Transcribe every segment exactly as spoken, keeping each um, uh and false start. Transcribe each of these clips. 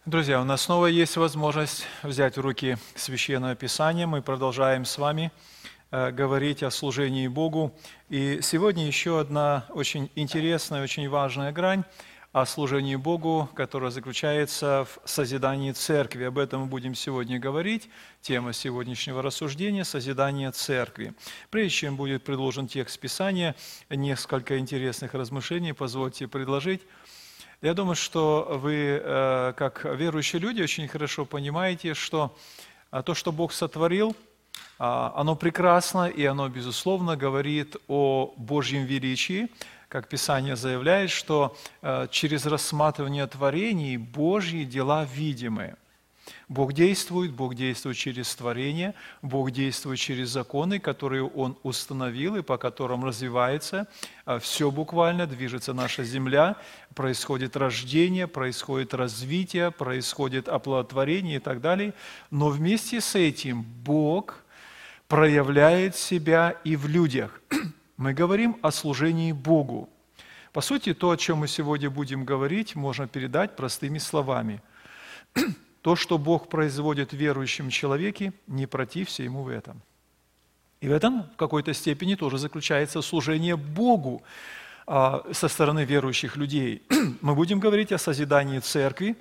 Друзья, у нас снова есть возможность взять в руки Священное Писание. Мы продолжаем с вами э, говорить о служении Богу. И сегодня еще одна очень интересная, очень важная грань о служении Богу, которая заключается в созидании церкви. Об этом мы будем сегодня говорить. Тема сегодняшнего рассуждения – созидание церкви. Прежде чем будет предложен текст Писания, несколько интересных размышлений позвольте предложить. Я думаю, что вы, как верующие люди, очень хорошо понимаете, что то, что Бог сотворил, оно прекрасно, и оно, безусловно, говорит о Божьем величии. Как Писание заявляет, что через рассматривание творений Божьи дела видимы. Бог действует, Бог действует через творение, Бог действует через законы, которые Он установил и по которым развивается все буквально, движется наша земля, происходит рождение, происходит развитие, происходит оплодотворение и так далее. Но вместе с этим Бог проявляет себя и в людях. Мы говорим о служении Богу. По сути, то, о чем мы сегодня будем говорить, можно передать простыми словами. То, что Бог производит в верующем человеке, не протився Ему в этом. И в этом в какой-то степени тоже заключается служение Богу а, со стороны верующих людей. Мы будем говорить о созидании церкви.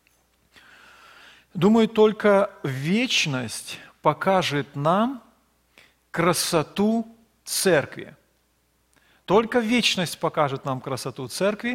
Думаю, только вечность покажет нам красоту церкви. Только вечность покажет нам красоту церкви.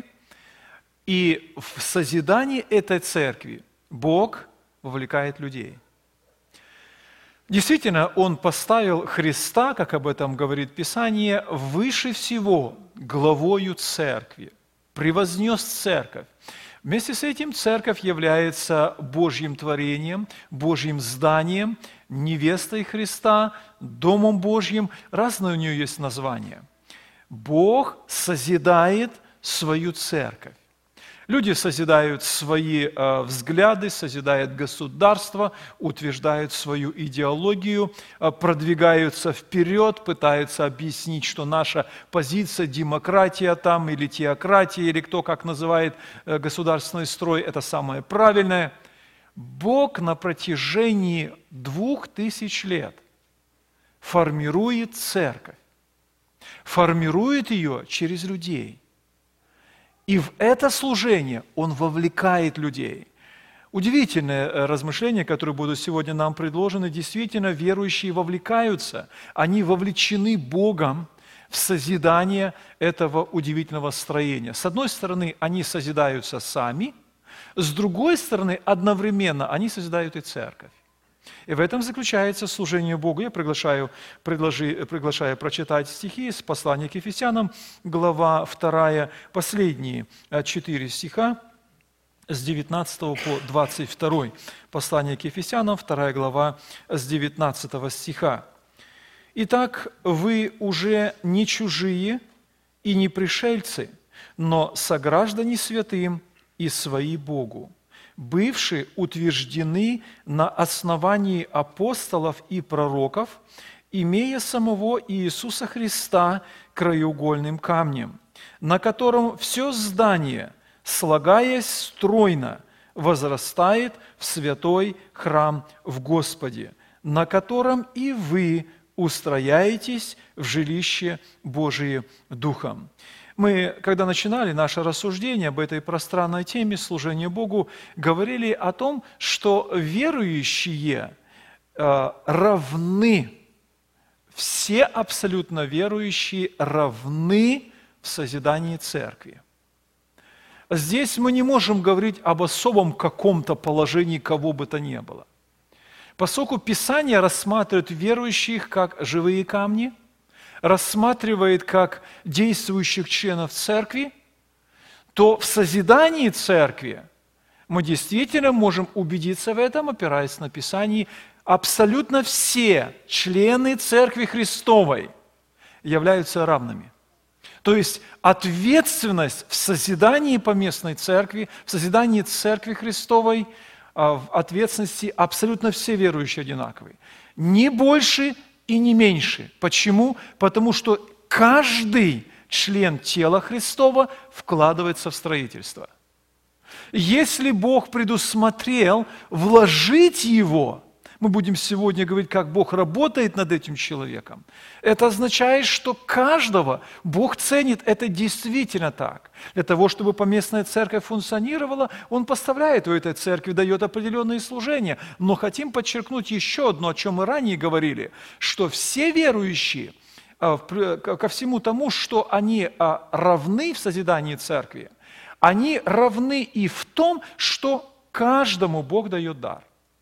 И в созидании этой церкви Бог вовлекает людей. Действительно, Он поставил Христа, как об этом говорит Писание, выше всего главою церкви, превознес церковь. Вместе с этим церковь является Божьим творением, Божьим зданием, невестой Христа, Домом Божьим. Разное у нее есть название. Бог созидает свою церковь. Люди созидают свои э, взгляды, созидают государство, утверждают свою идеологию, э, продвигаются вперед, пытаются объяснить, что наша позиция, демократия там, или теократия, или кто как называет э, государственный строй, это самое правильное. Бог на протяжении двух тысяч лет формирует церковь, формирует ее через людей. И в это служение Он вовлекает людей. Удивительное размышление, которое будут сегодня нам предложены. Действительно, верующие вовлекаются. Они вовлечены Богом в созидание этого удивительного строения. С одной стороны, они созидаются сами, с другой стороны, одновременно они созидают и церковь. И в этом заключается служение Богу. Я приглашаю, предложи, приглашаю прочитать стихи из послания к Ефесянам, глава вторая, последние четыре стиха, с девятнадцатого по двадцать второй. Послание к Ефесянам, вторая глава, с девятнадцатого стиха. «Итак, вы уже не чужие и не пришельцы, но сограждане святым и свои Богу, бывшие утверждены на основании апостолов и пророков, имея самого Иисуса Христа краеугольным камнем, на котором все здание, слагаясь стройно, возрастает в святой храм в Господе, на котором и вы устрояетесь в жилище Божие Духом». Мы, когда начинали наше рассуждение об этой пространной теме служения Богу, говорили о том, что верующие э, равны, все абсолютно верующие равны в созидании церкви. Здесь мы не можем говорить об особом каком-то положении кого бы то ни было. Поскольку Писание рассматривает верующих как живые камни, рассматривает как действующих членов церкви, то в созидании церкви мы действительно можем убедиться в этом, опираясь на Писание. Абсолютно все члены Церкви Христовой являются равными. То есть ответственность в созидании поместной церкви, в созидании Церкви Христовой, в ответственности абсолютно все верующие одинаковые. Не больше и не меньше. Почему? Потому что каждый член тела Христова вкладывается в строительство. Если Бог предусмотрел вложить его, мы будем сегодня говорить, как Бог работает над этим человеком, это означает, что каждого Бог ценит, это действительно так. Для того, чтобы поместная церковь функционировала, Он поставляет в этой церкви, дает определенные служения. Но хотим подчеркнуть еще одно, о чем мы ранее говорили, что все верующие, ко всему тому, что они равны в созидании церкви, они равны и в том, что каждому Бог дает дар.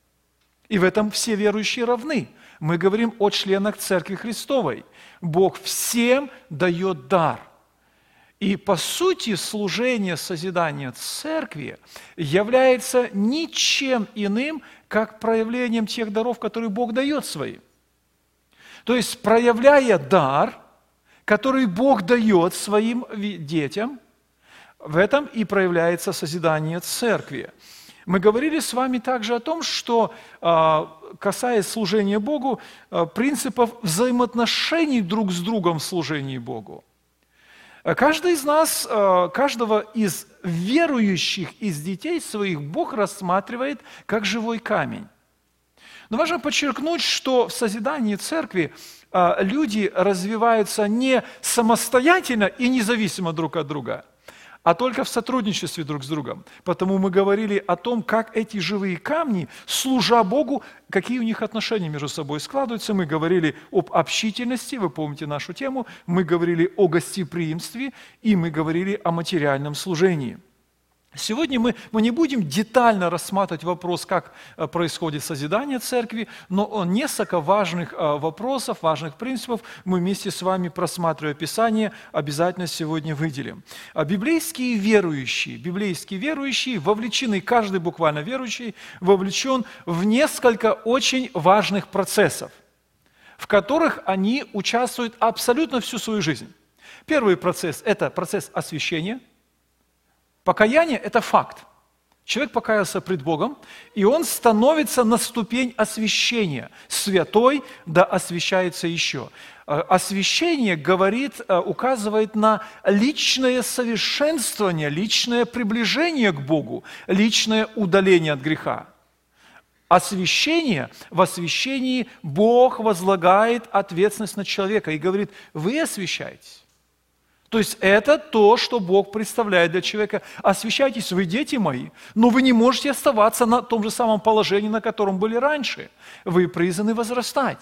И в этом все верующие равны. Мы говорим о членах Церкви Христовой. Бог всем дает дар. И по сути служение созидания Церкви является ничем иным, как проявлением тех даров, которые Бог дает своим. То есть, проявляя дар, который Бог дает своим детям, в этом и проявляется созидание Церкви. Мы говорили с вами также о том, что, касаясь служения Богу, принципов взаимоотношений друг с другом в служении Богу. Каждый из нас, каждого из верующих, из детей своих Бог рассматривает как живой камень. Но важно подчеркнуть, что в созидании Церкви люди развиваются не самостоятельно и независимо друг от друга, а только в сотрудничестве друг с другом. Потому мы говорили о том, как эти живые камни, служа Богу, какие у них отношения между собой складываются. Мы говорили об общительности, вы помните нашу тему, мы говорили о гостеприимстве, и мы говорили о материальном служении. Сегодня мы, мы не будем детально рассматривать вопрос, как происходит созидание церкви, но несколько важных вопросов, важных принципов мы вместе с вами, просматривая Писание, обязательно сегодня выделим. Библейские верующие, библейские верующие вовлечены, каждый буквально верующий вовлечен в несколько очень важных процессов, в которых они участвуют абсолютно всю свою жизнь. Первый процесс – это процесс освящения. Покаяние – это факт. Человек покаялся пред Богом, и он становится на ступень освящения. Святой, да освящается еще. Освящение говорит, указывает на личное совершенствование, личное приближение к Богу, личное удаление от греха. Освящение, в освящении Бог возлагает ответственность на человека и говорит: вы освящаетесь. То есть это то, что Бог представляет для человека. Освящайтесь, вы, дети мои, но вы не можете оставаться на том же самом положении, на котором были раньше. Вы призваны возрастать.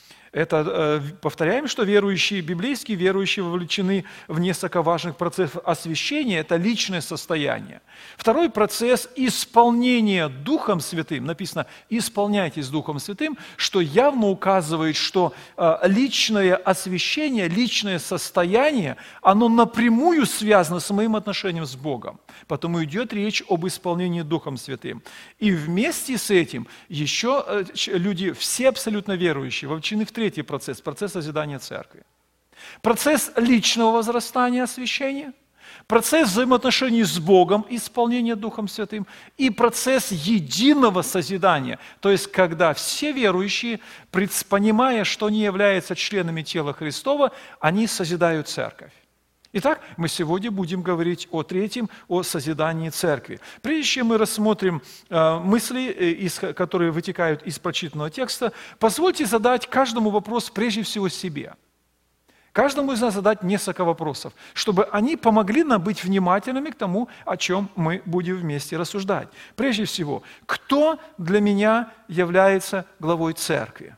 Это, повторяем, что верующие, библейские верующие вовлечены в несколько важных процессов освящения, это личное состояние. Второй процесс – исполнения Духом Святым. Написано: «Исполняйтесь Духом Святым», что явно указывает, что личное освящение, личное состояние, оно напрямую связано с моим отношением с Богом. Потому идет речь об исполнении Духом Святым. И вместе с этим еще люди, все абсолютно верующие, вовлечены в третий процесс, процесс созидания церкви. Процесс личного возрастания, освящения, процесс взаимоотношений с Богом, исполнения Духом Святым, и процесс единого созидания, то есть когда все верующие, понимая, что они являются членами тела Христова, они созидают церковь. Итак, мы сегодня будем говорить о третьем, о созидании церкви. Прежде чем мы рассмотрим э, мысли, э, из, которые вытекают из прочитанного текста, позвольте задать каждому вопрос прежде всего себе. Каждому из нас задать несколько вопросов, чтобы они помогли нам быть внимательными к тому, о чем мы будем вместе рассуждать. Прежде всего, кто для меня является главой церкви?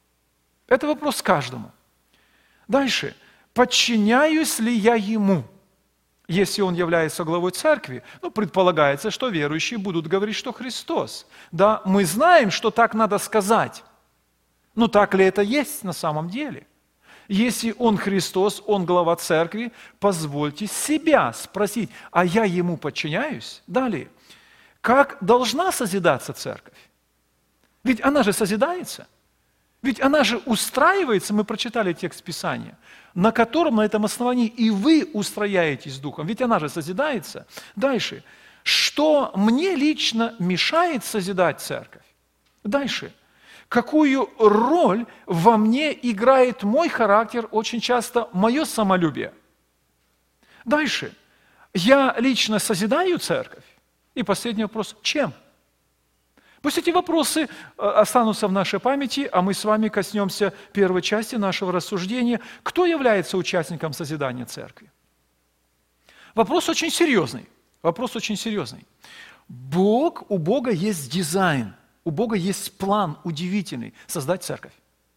Это вопрос каждому. Дальше. Подчиняюсь ли я ему? Если он является главой церкви, ну, предполагается, что верующие будут говорить, что Христос. Да, мы знаем, что так надо сказать. Но так ли это есть на самом деле? Если он Христос, он глава церкви, позвольте себя спросить: а я ему подчиняюсь? Далее. Как должна созидаться церковь? Ведь она же созидается. Ведь она же устраивается, мы прочитали текст Писания, на котором, на этом основании и вы устрояетесь Духом. Ведь она же созидается. Дальше. Что мне лично мешает созидать церковь? Дальше. Какую роль во мне играет мой характер, очень часто мое самолюбие? Дальше. Я лично созидаю церковь? И последний вопрос – чем? Пусть эти вопросы останутся в нашей памяти, а мы с вами коснемся первой части нашего рассуждения. Кто является участником созидания церкви? Вопрос очень серьезный. Вопрос очень серьезный. Бог, у Бога есть дизайн, у Бога есть план удивительный – создать церковь.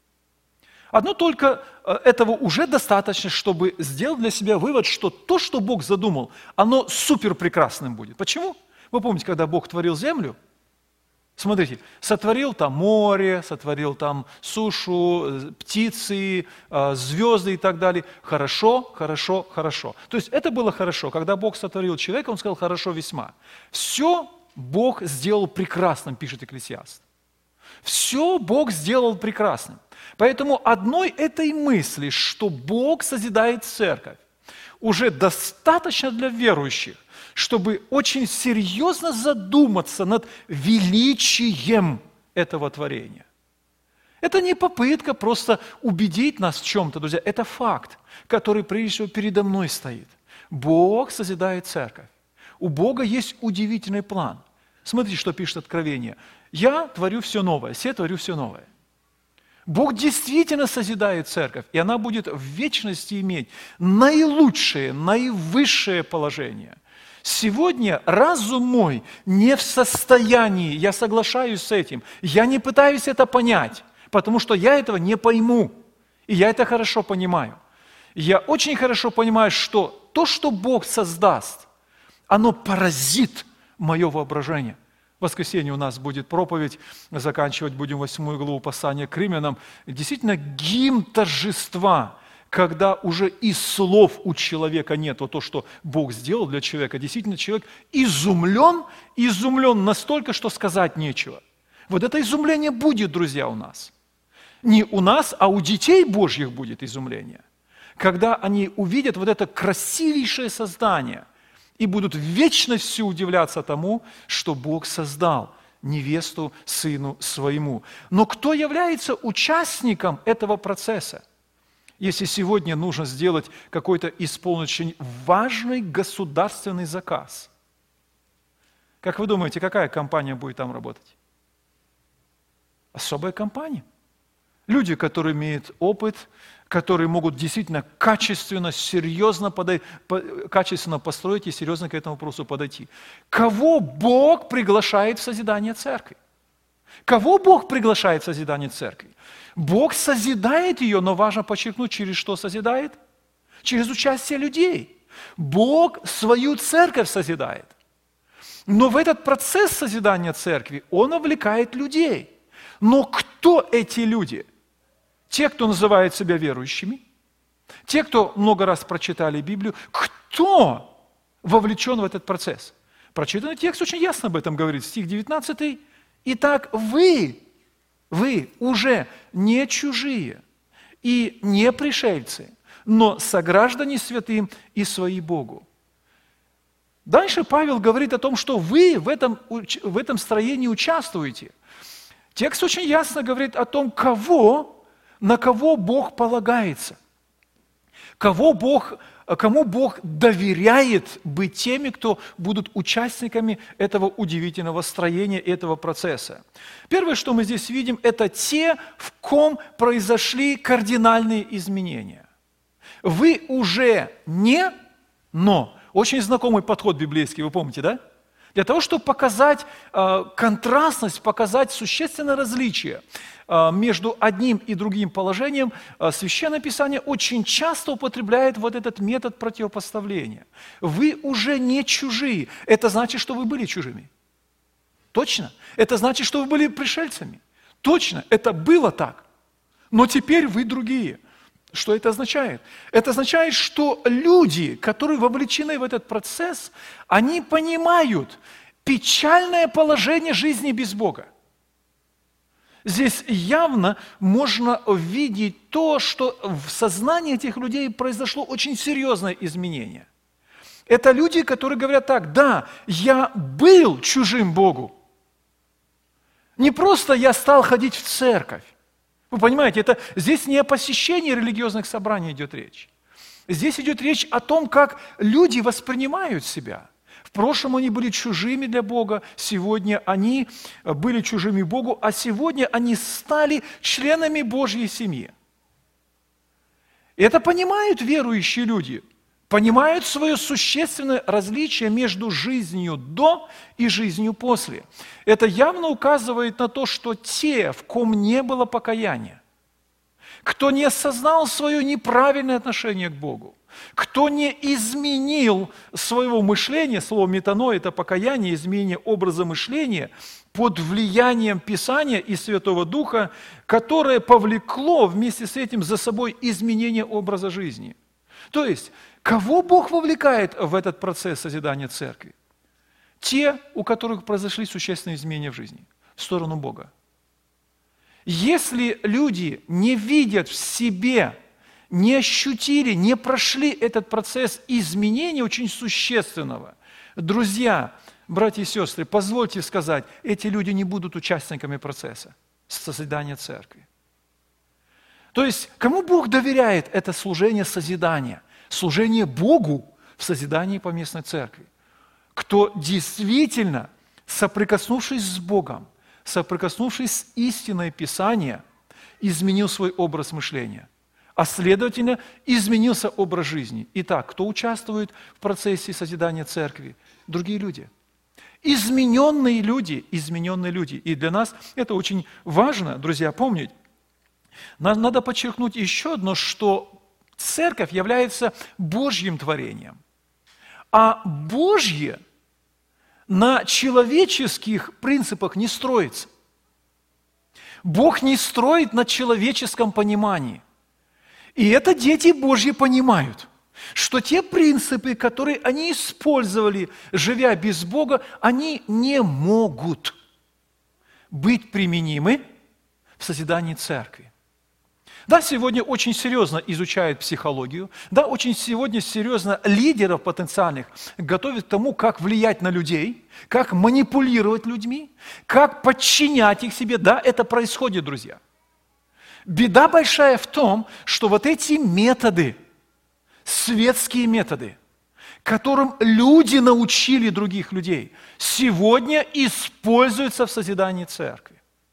Одно только этого уже достаточно, чтобы сделать для себя вывод, что то, что Бог задумал, оно супер прекрасным будет. Почему? Вы помните, когда Бог творил землю? Смотрите, сотворил там море, сотворил там сушу, птицы, звезды и так далее. Хорошо, хорошо, хорошо. То есть это было хорошо. Когда Бог сотворил человека, Он сказал «хорошо весьма». Все Бог сделал прекрасным, пишет Экклесиаст. Все Бог сделал прекрасным. Поэтому одной этой мысли, что Бог созидает церковь, уже достаточно для верующих, чтобы очень серьезно задуматься над величием этого творения. Это не попытка просто убедить нас в чем-то, друзья, это факт, который прежде всего передо мной стоит. Бог созидает церковь. У Бога есть удивительный план. Смотрите, что пишет Откровение. «Я творю все новое, все творю все новое». Бог действительно созидает церковь, и она будет в вечности иметь наилучшее, наивысшее положение. Сегодня разум мой не в состоянии, я соглашаюсь с этим, я не пытаюсь это понять, потому что я этого не пойму, и я это хорошо понимаю. Я очень хорошо понимаю, что то, что Бог создаст, оно поразит мое воображение. В воскресенье у нас будет проповедь, заканчивать будем восьмую главу послания к Римлянам. Действительно, гимн торжества, когда уже и слов у человека нет, вот то, что Бог сделал для человека, действительно человек изумлен, изумлен настолько, что сказать нечего. Вот это изумление будет, друзья, у нас. Не у нас, а у детей Божьих будет изумление. Когда они увидят вот это красивейшее создание и будут в вечности удивляться тому, что Бог создал невесту сыну своему. Но кто является участником этого процесса? Если сегодня нужно сделать какой-то исполнить очень важный государственный заказ, как вы думаете, какая компания будет там работать? Особая компания. Люди, которые имеют опыт, которые могут действительно качественно, серьезно, подой, по, качественно построить и серьезно к этому вопросу подойти. Кого Бог приглашает в созидание церкви? Кого Бог приглашает в созидание церкви? Бог созидает ее, но важно подчеркнуть, через что созидает? Через участие людей. Бог свою церковь созидает. Но в этот процесс созидания церкви Он увлекает людей. Но кто эти люди? Те, кто называет себя верующими, те, кто много раз прочитали Библию, кто вовлечен в этот процесс? Прочитанный текст очень ясно об этом говорит, стих девятнадцатый. «Итак, вы, вы уже не чужие и не пришельцы, но сограждане святым и свои Богу». Дальше Павел говорит о том, что вы в этом, в этом строении участвуете. Текст очень ясно говорит о том, кого, на кого Бог полагается, кого Бог, кому Бог доверяет быть теми, кто будут участниками этого удивительного строения, этого процесса. Первое, что мы здесь видим, это те, в ком произошли кардинальные изменения. Вы уже не, но. Очень знакомый подход библейский, вы помните, да? Для того, чтобы показать э, контрастность, показать существенное различие э, между одним и другим положением, э, Священное Писание очень часто употребляет вот этот метод противопоставления. Вы уже не чужие. Это значит, что вы были чужими. Точно. Это значит, что вы были пришельцами. Точно. Это было так. Но теперь вы другие. Что это означает? Это означает, что люди, которые вовлечены в этот процесс, они понимают печальное положение жизни без Бога. Здесь явно можно увидеть то, что в сознании этих людей произошло очень серьезное изменение. Это люди, которые говорят так: да, я был чужим Богу. Не просто я стал ходить в церковь. Вы понимаете, это, здесь не о посещении религиозных собраний идет речь. Здесь идет речь о том, как люди воспринимают себя, В прошлом они были чужими для Бога, сегодня они были чужими Богу, а сегодня они стали членами Божьей семьи. И это понимают верующие люди, понимают свое существенное различие между жизнью до и жизнью после. Это явно указывает на то, что те, в ком не было покаяния, кто не осознал свое неправильное отношение к Богу, кто не изменил своего мышления, слово метаноя – это покаяние, изменение образа мышления под влиянием Писания и Святого Духа, которое повлекло вместе с этим за собой изменение образа жизни. То есть, кого Бог вовлекает в этот процесс созидания церкви? Те, у которых произошли существенные изменения в жизни, в сторону Бога. Если люди не видят в себе, не ощутили, не прошли этот процесс изменения очень существенного, друзья, братья и сестры, позвольте сказать, эти люди не будут участниками процесса созидания церкви. То есть, кому Бог доверяет это служение созидания, служение Богу в созидании поместной церкви? Кто действительно, соприкоснувшись с Богом, соприкоснувшись с истиной Писания, изменил свой образ мышления, а следовательно, изменился образ жизни. Итак, кто участвует в процессе созидания церкви? Другие люди. Измененные люди, измененные люди. И для нас это очень важно, друзья, помнить. Нам надо подчеркнуть еще одно, что церковь является Божьим творением. А Божье на человеческих принципах не строится. Бог не строит на человеческом понимании. И это дети Божьи понимают, что те принципы, которые они использовали, живя без Бога, они не могут быть применимы в созидании церкви. Да, сегодня очень серьезно изучают психологию, да, очень сегодня серьезно лидеров потенциальных готовят к тому, как влиять на людей, как манипулировать людьми, как подчинять их себе. Да, это происходит, друзья. Беда большая в том, что вот эти методы, светские методы, которым люди научили других людей, сегодня используются в созидании церкви.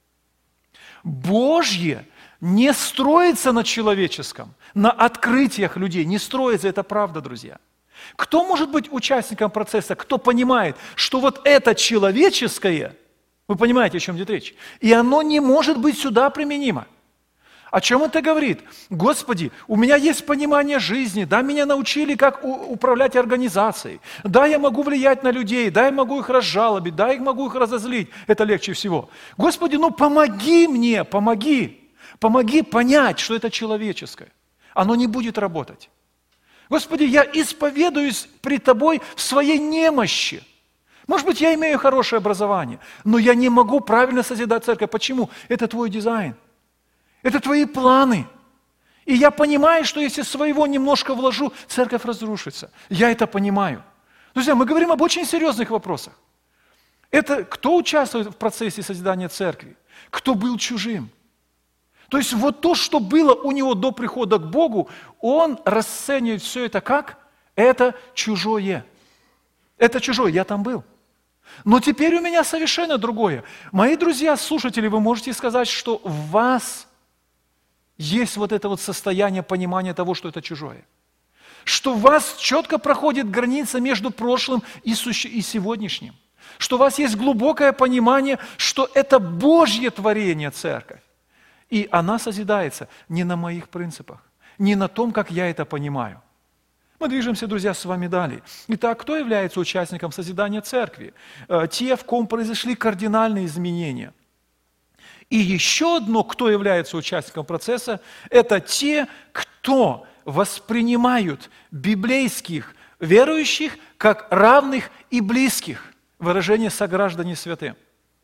Божье не строится на человеческом, на открытиях людей, не строится, это правда, друзья. Кто может быть участником процесса, кто понимает, что вот это человеческое, вы понимаете, о чем идет речь, и оно не может быть сюда применимо. О чем это говорит? Господи, у меня есть понимание жизни, да, меня научили, как управлять организацией, да, я могу влиять на людей, да, я могу их разжалобить, да, я могу их разозлить, это легче всего. Господи, ну помоги мне, помоги, помоги понять, что это человеческое. Оно не будет работать. Господи, я исповедуюсь пред Тобой в своей немощи. Может быть, я имею хорошее образование, но я не могу правильно созидать церковь. Почему? Это Твой дизайн. Это Твои планы. И я понимаю, что если своего немножко вложу, церковь разрушится. Я это понимаю. Друзья, мы говорим об очень серьезных вопросах. Это кто участвует в процессе созидания церкви? Кто был чужим? То есть вот то, что было у него до прихода к Богу, он расценивает все это как? Это чужое. Это чужое, я там был. Но теперь у меня совершенно другое. Мои друзья, слушатели, вы можете сказать, что в вас есть вот это вот состояние понимания того, что это чужое. Что у вас четко проходит граница между прошлым и, суще... и сегодняшним. Что у вас есть глубокое понимание, что это Божье творение, церковь. И она созидается не на моих принципах, не на том, как я это понимаю. Мы движемся, друзья, с вами далее. Итак, кто является участником созидания церкви? Те, в ком произошли кардинальные изменения. И еще одно, кто является участником процесса, это те, кто воспринимают библейских верующих как равных и близких. Выражение «сограждане святым».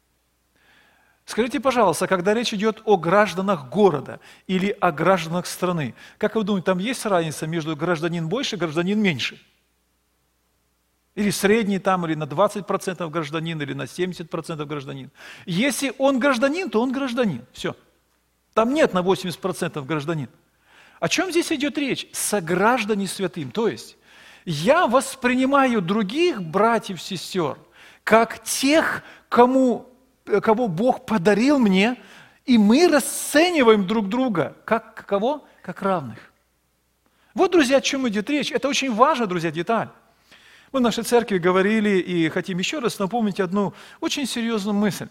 Скажите, пожалуйста, когда речь идет о гражданах города или о гражданах страны, как вы думаете, там есть разница между гражданин больше и гражданин меньше? Или средний там, или на двадцать процентов гражданин, или на семьдесят процентов гражданин. Если он гражданин, то он гражданин. Все. Там нет на восемьдесят процентов гражданин. О чем здесь идет речь? Сограждане святым. То есть, Я воспринимаю других братьев, сестер, как тех, кому, кого Бог подарил мне, и мы расцениваем друг друга как кого? Как равных. Вот, друзья, о чем идет речь. Это очень важно, друзья, деталь. Мы в нашей церкви говорили и хотим еще раз напомнить одну очень серьезную мысль.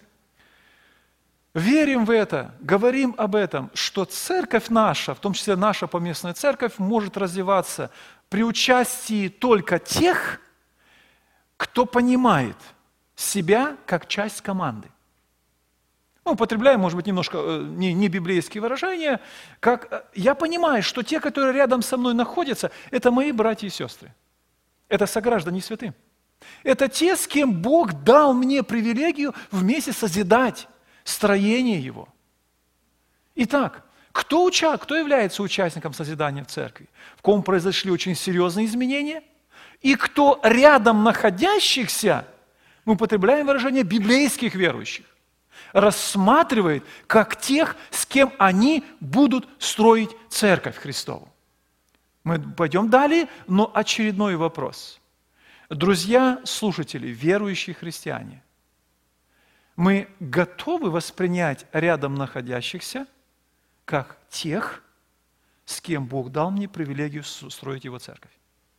Верим в это, говорим об этом, что церковь наша, в том числе наша поместная церковь, может развиваться при участии только тех, кто понимает себя как часть команды. Мы употребляем, может быть, немножко не, не библейские выражения, как я понимаю, что те, которые рядом со мной находятся, это мои братья и сестры. Это сограждане святым. Это те, с кем Бог дал мне привилегию вместе созидать строение Его. Итак, кто, уча, кто является участником созидания в церкви? В ком произошли очень серьезные изменения? И кто рядом находящихся, мы употребляем выражение библейских верующих, рассматривает как тех, с кем они будут строить церковь Христову. Мы пойдем далее, но очередной вопрос. Друзья, слушатели, верующие христиане, мы готовы воспринять рядом находящихся как тех, с кем Бог дал мне привилегию строить Его церковь.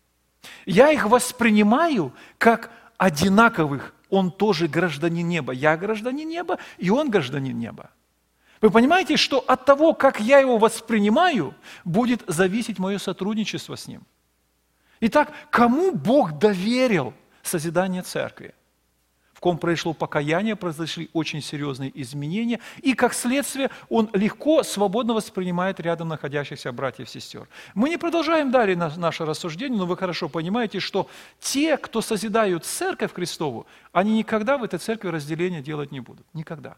Я их воспринимаю как одинаковых. Он тоже гражданин неба. Я гражданин неба, и он гражданин неба. Вы понимаете, что от того, как я его воспринимаю, будет зависеть мое сотрудничество с ним. Итак, кому Бог доверил созидание церкви? В ком произошло покаяние, произошли очень серьезные изменения, и как следствие он легко, свободно воспринимает рядом находящихся братьев и сестер. Мы не продолжаем далее наше рассуждение, но вы хорошо понимаете, что те, кто созидают церковь Христову, они никогда в этой церкви разделения делать не будут. Никогда.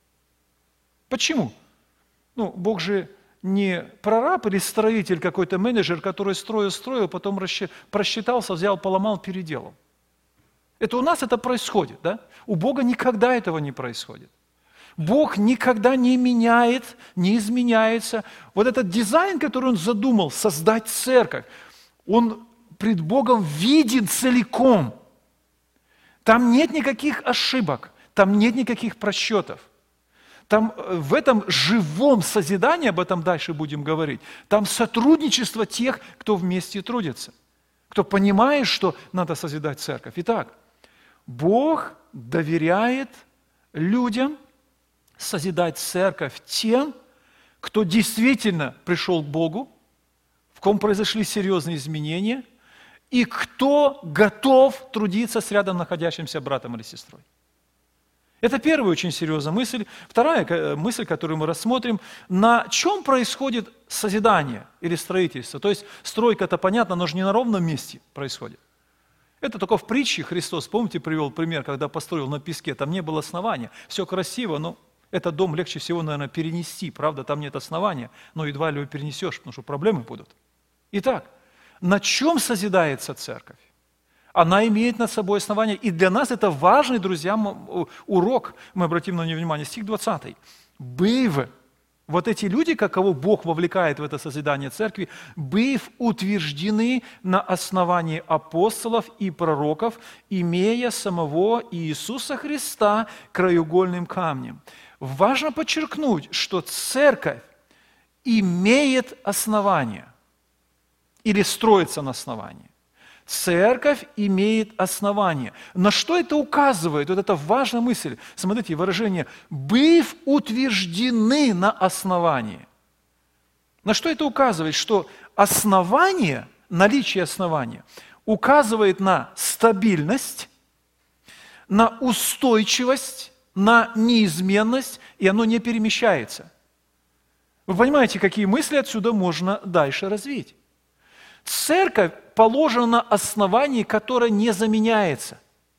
Почему? Ну, Бог же не прораб или строитель, какой-то менеджер, который строил, строил, потом просчитался, взял, поломал, переделал. Это у нас это происходит, да? У Бога никогда этого не происходит. Бог никогда не меняет, не изменяется. Вот этот дизайн, который Он задумал, создать церковь, он пред Богом виден целиком. Там нет никаких ошибок, там нет никаких просчетов. Там в этом живом созидании, об этом дальше будем говорить, там сотрудничество тех, кто вместе трудится, кто понимает, что надо созидать церковь. Итак, Бог доверяет людям созидать церковь тем, кто действительно пришел к Богу, в ком произошли серьезные изменения, и кто готов трудиться с рядом находящимся братом или сестрой. Это первая очень серьезная мысль. Вторая мысль, которую мы рассмотрим, на чем происходит созидание или строительство. То есть стройка, это понятно, но же не на ровном месте происходит. Это только в притче Христос, помните, привел пример, когда построил на песке, там не было основания. Все красиво, но этот дом легче всего, наверное, перенести. Правда, там нет основания, но едва ли его перенесешь, потому что проблемы будут. Итак, на чем созидается церковь? Она имеет над собой основание. И для нас это важный, друзья, урок. Мы обратим на него внимание. Стих двадцатый. «Быв». Вот эти люди, кого Бог вовлекает в это созидание церкви, «быв утверждены на основании апостолов и пророков, имея самого Иисуса Христа краеугольным камнем». Важно подчеркнуть, что церковь имеет основание или строится на основании. Церковь имеет основание. На что это указывает? Вот это важная мысль. Смотрите, выражение «быв утверждены на основании». На что это указывает? Что основание, наличие основания, указывает на стабильность, на устойчивость, на неизменность, и оно не перемещается. Вы понимаете, какие мысли отсюда можно дальше развить? Церковь положена на основании, которое не заменяется.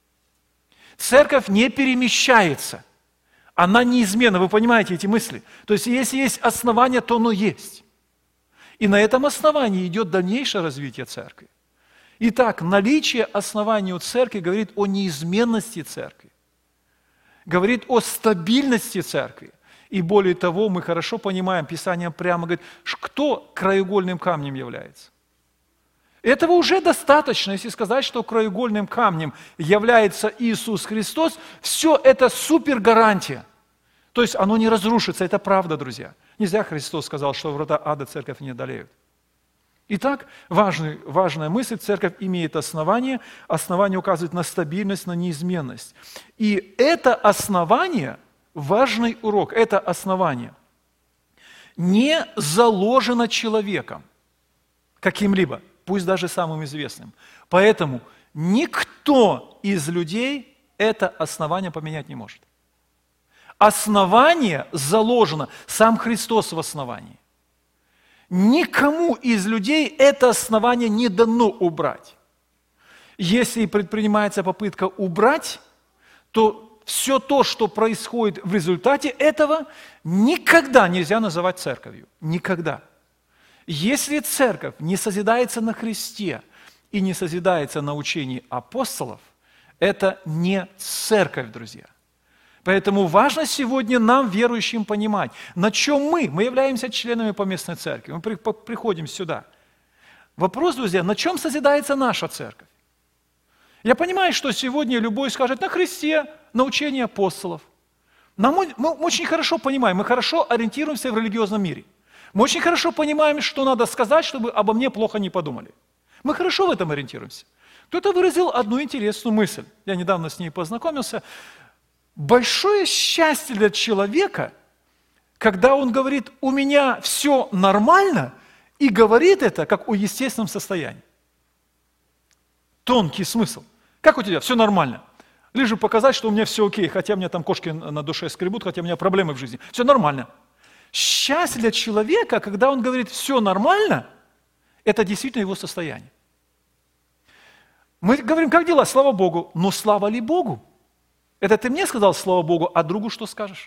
Церковь не перемещается. Она неизменна. Вы понимаете эти мысли? То есть, если есть основание, то оно есть. И на этом основании идет дальнейшее развитие церкви. Итак, наличие основания у церкви говорит о неизменности церкви. Говорит о стабильности церкви. И более того, мы хорошо понимаем, Писание прямо говорит, кто краеугольным камнем является. Этого уже достаточно, если сказать, что краеугольным камнем является Иисус Христос, все это супер гарантия. То есть оно не разрушится, это правда, друзья. Не зря Христос сказал, что врата ада церковь не одолеют. Итак, важный, важная мысль, церковь имеет основание, основание указывает на стабильность, на неизменность. И это основание, важный урок, это основание не заложено человеком каким-либо, пусть даже самым известным. Поэтому никто из людей это основание поменять не может. Основание заложено, сам Христос в основании. Никому из людей это основание не дано убрать. Если предпринимается попытка убрать, то все то, что происходит в результате этого, никогда нельзя называть церковью. Никогда. Если церковь не созидается на Христе и не созидается на учении апостолов, это не церковь, друзья. Поэтому важно сегодня нам, верующим, понимать, на чем мы, мы являемся членами поместной церкви, мы приходим сюда. Вопрос, друзья, на чем созидается наша церковь? Я понимаю, что сегодня любой скажет на Христе, на учении апостолов. Нам, мы очень хорошо понимаем, мы хорошо ориентируемся в религиозном мире. Мы очень хорошо понимаем, что надо сказать, чтобы обо мне плохо не подумали. Мы хорошо в этом ориентируемся. Кто-то выразил одну интересную мысль. Я недавно с ней познакомился. Большое счастье для человека, когда он говорит, у меня все нормально, и говорит это, как о естественном состоянии. Тонкий смысл. Как у тебя? Все нормально. Лишь бы показать, что у меня все окей, хотя у меня там кошки на душе скребут, хотя у меня проблемы в жизни. Все нормально. Счастье для человека, когда он говорит, все нормально, это действительно его состояние. Мы говорим, как дела? Слава Богу. Но слава ли Богу? Это ты мне сказал, слава Богу, а другу что скажешь?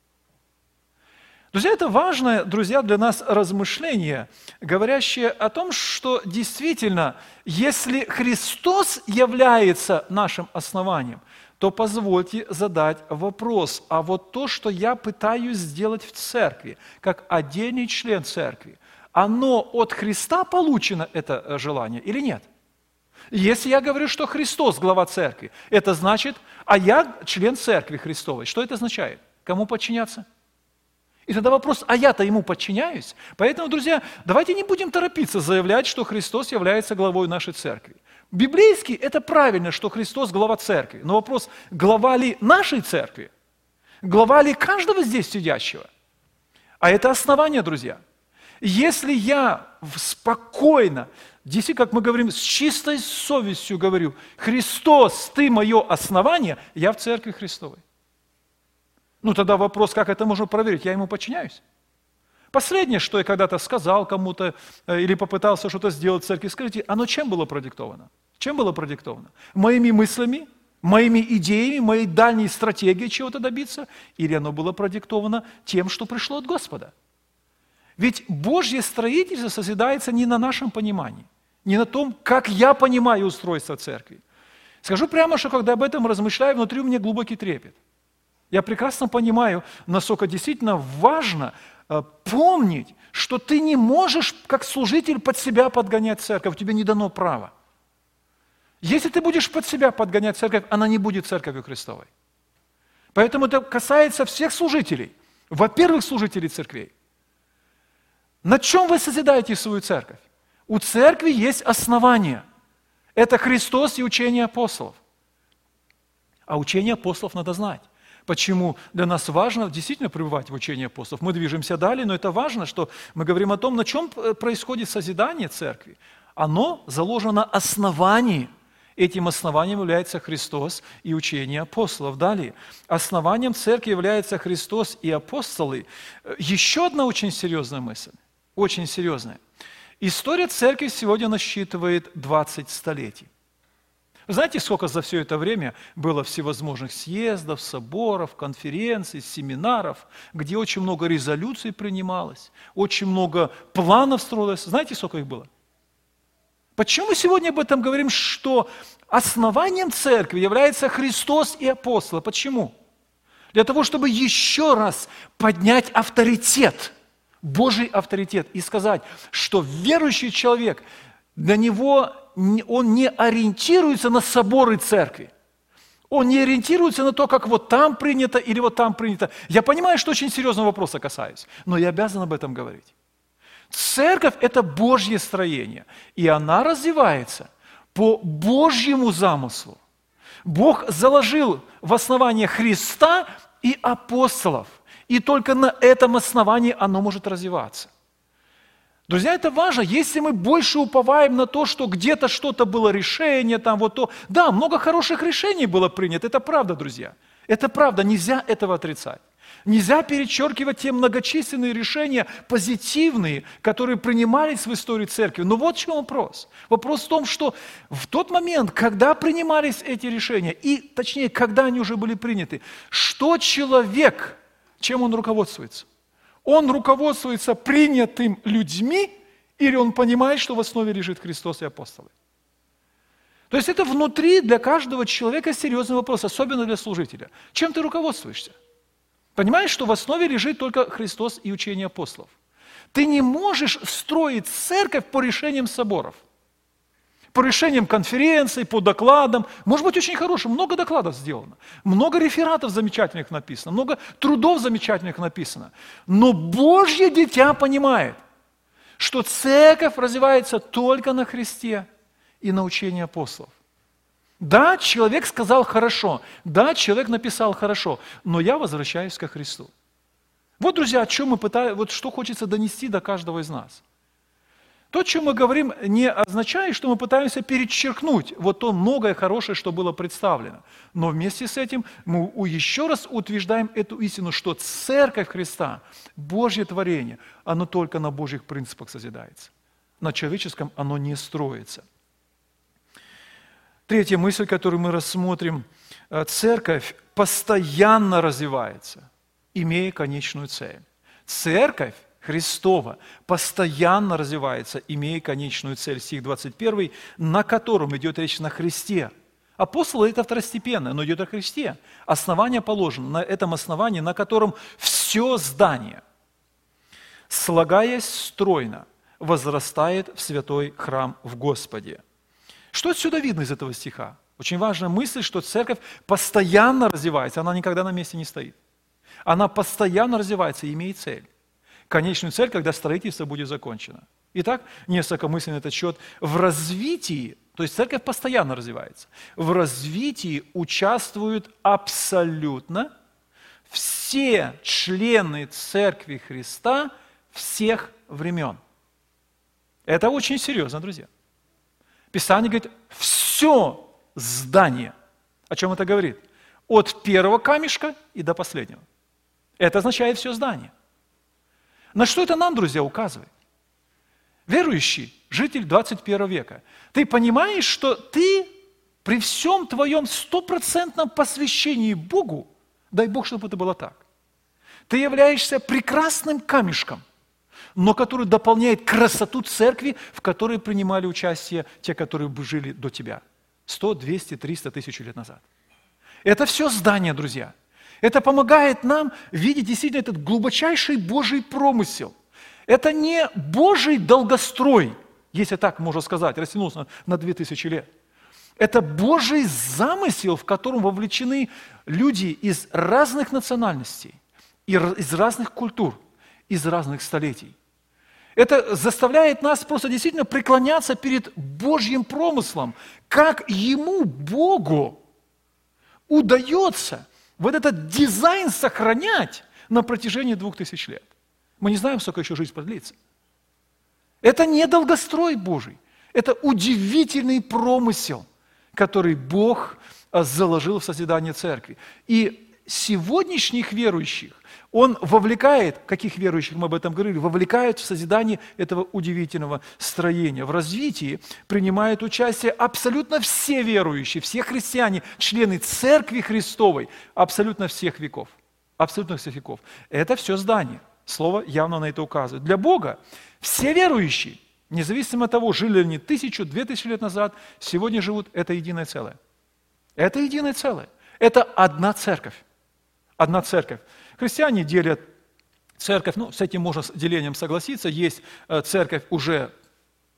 Друзья, это важное, друзья, для нас размышление, говорящее о том, что действительно, если Христос является нашим основанием, то позвольте задать вопрос, а вот то, что я пытаюсь сделать в церкви, как отдельный член церкви, оно от Христа получено, это желание, или нет? Если я говорю, что Христос глава церкви, это значит, а я член церкви Христовой. Что это означает? Кому подчиняться? И тогда вопрос, а я-то ему подчиняюсь? Поэтому, друзья, давайте не будем торопиться заявлять, что Христос является главой нашей церкви. Библейски это правильно, что Христос глава церкви. Но вопрос, глава ли нашей церкви? Глава ли каждого здесь сидящего? А это основание, друзья. Если я спокойно, действительно, как мы говорим, с чистой совестью говорю, Христос, ты мое основание, я в церкви Христовой. Ну тогда вопрос, как это можно проверить? Я ему подчиняюсь. Последнее, что я когда-то сказал кому-то или попытался что-то сделать в церкви, скажите, оно чем было продиктовано? Чем было продиктовано? Моими мыслями, моими идеями, моей дальней стратегией чего-то добиться? Или оно было продиктовано тем, что пришло от Господа? Ведь Божье строительство созидается не на нашем понимании, не на том, как я понимаю устройство церкви. Скажу прямо, что когда об этом размышляю, внутри у меня глубокий трепет. Я прекрасно понимаю, насколько действительно важно э, помнить, что ты не можешь, как служитель, под себя подгонять церковь, тебе не дано права. Если ты будешь под себя подгонять церковь, она не будет церковью Христовой. Поэтому это касается всех служителей. Во-первых, служителей церквей. На чем вы созидаете свою церковь? У церкви есть основание. Это Христос и учение апостолов. А учение апостолов надо знать. Почему для нас важно действительно пребывать в учении апостолов? Мы движемся далее, но это важно, что мы говорим о том, на чем происходит созидание церкви. Оно заложено на основании. Этим основанием является Христос и учение апостолов. Далее. Основанием церкви является Христос и апостолы. Еще одна очень серьезная мысль. Очень серьезная. История церкви сегодня насчитывает двадцать столетий. Вы знаете, сколько за все это время было всевозможных съездов, соборов, конференций, семинаров, где очень много резолюций принималось, очень много планов строилось. Знаете, сколько их было? Почему мы сегодня об этом говорим, что основанием церкви является Христос и апостолы? Почему? Для того, чтобы еще раз поднять авторитет, Божий авторитет, и сказать, что верующий человек для него он не ориентируется на соборы церкви. Он не ориентируется на то, как вот там принято или вот там принято. Я понимаю, что очень серьезного вопроса касаюсь, но я обязан об этом говорить. Церковь – это Божье строение, и она развивается по Божьему замыслу. Бог заложил в основание Христа и апостолов, и только на этом основании оно может развиваться. Друзья, это важно. Если мы больше уповаем на то, что где-то что-то было решение, там вот то... Да, много хороших решений было принято, это правда, друзья. Это правда, нельзя этого отрицать. Нельзя перечеркивать те многочисленные решения, позитивные, которые принимались в истории церкви. Но вот в чем вопрос. Вопрос в том, что в тот момент, когда принимались эти решения, и точнее, когда они уже были приняты, что человек, чем он руководствуется? Он руководствуется принятым людьми, или он понимает, что в основе лежит Христос и апостолы? То есть это внутри для каждого человека серьезный вопрос, особенно для служителя. Чем ты руководствуешься? Понимаешь, что в основе лежит только Христос и учение апостолов. Ты не можешь строить церковь по решениям соборов, по решениям конференций, по докладам. Может быть, очень хорошим, много докладов сделано, много рефератов замечательных написано, много трудов замечательных написано. Но Божье дитя понимает, что церковь развивается только на Христе и на учении апостолов. Да, человек сказал хорошо, да, человек написал хорошо, но я возвращаюсь ко Христу. Вот, друзья, о чем мы пытаемся, вот что хочется донести до каждого из нас. То, о чем мы говорим, не означает, что мы пытаемся перечеркнуть вот то многое хорошее, что было представлено. Но вместе с этим мы еще раз утверждаем эту истину, что Церковь Христа, Божье творение, оно только на Божьих принципах созидается. На человеческом оно не строится. Третья мысль, которую мы рассмотрим. Церковь постоянно развивается, имея конечную цель. Церковь Христова постоянно развивается, имея конечную цель, стих двадцать первый, на котором идет речь на Христе. Апостолы – это второстепенно, но идет о Христе. Основание положено на этом основании, на котором все здание, слагаясь стройно, возрастает в святой храм в Господе. Что отсюда видно из этого стиха? Очень важная мысль, что церковь постоянно развивается, она никогда на месте не стоит. Она постоянно развивается и имеет цель. Конечную цель, когда строительство будет закончено. Итак, несколько мыслей на этот счет. В развитии, то есть церковь постоянно развивается, в развитии участвуют абсолютно все члены Церкви Христа всех времен. Это очень серьезно, друзья. Писание говорит, все здание. О чем это говорит? От первого камешка и до последнего. Это означает все здание. На что это нам, друзья, указывает? Верующий, житель двадцать первого века, ты понимаешь, что ты при всем твоем стопроцентном посвящении Богу, дай Бог, чтобы это было так, ты являешься прекрасным камешком, но который дополняет красоту церкви, в которой принимали участие те, которые жили до тебя. сто, двести, триста тысяч лет назад. Это все здание, друзья. Это помогает нам видеть действительно этот глубочайший Божий промысел. Это не Божий долгострой, если так можно сказать, растянулся на две тысячи лет. Это Божий замысел, в котором вовлечены люди из разных национальностей, из разных культур, из разных столетий. Это заставляет нас просто действительно преклоняться перед Божьим промыслом, как Ему, Богу, удается вот этот дизайн сохранять на протяжении двух тысяч лет. Мы не знаем, сколько еще жизнь продлится. Это не долгострой Божий, это удивительный промысел, который Бог заложил в созидание церкви. И сегодняшних верующих Он вовлекает, каких верующих мы об этом говорили, вовлекает в созидание этого удивительного строения. В развитии принимают участие абсолютно все верующие, все христиане, члены Церкви Христовой, абсолютно всех веков. Абсолютно всех веков. Это все здание. Слово явно на это указывает. Для Бога все верующие, независимо от того, жили ли они тысячу, две тысячи лет назад, сегодня живут, это единое целое. Это единое целое. Это одна церковь. Одна церковь. Христиане делят церковь, ну, с этим можно с делением согласиться, есть церковь уже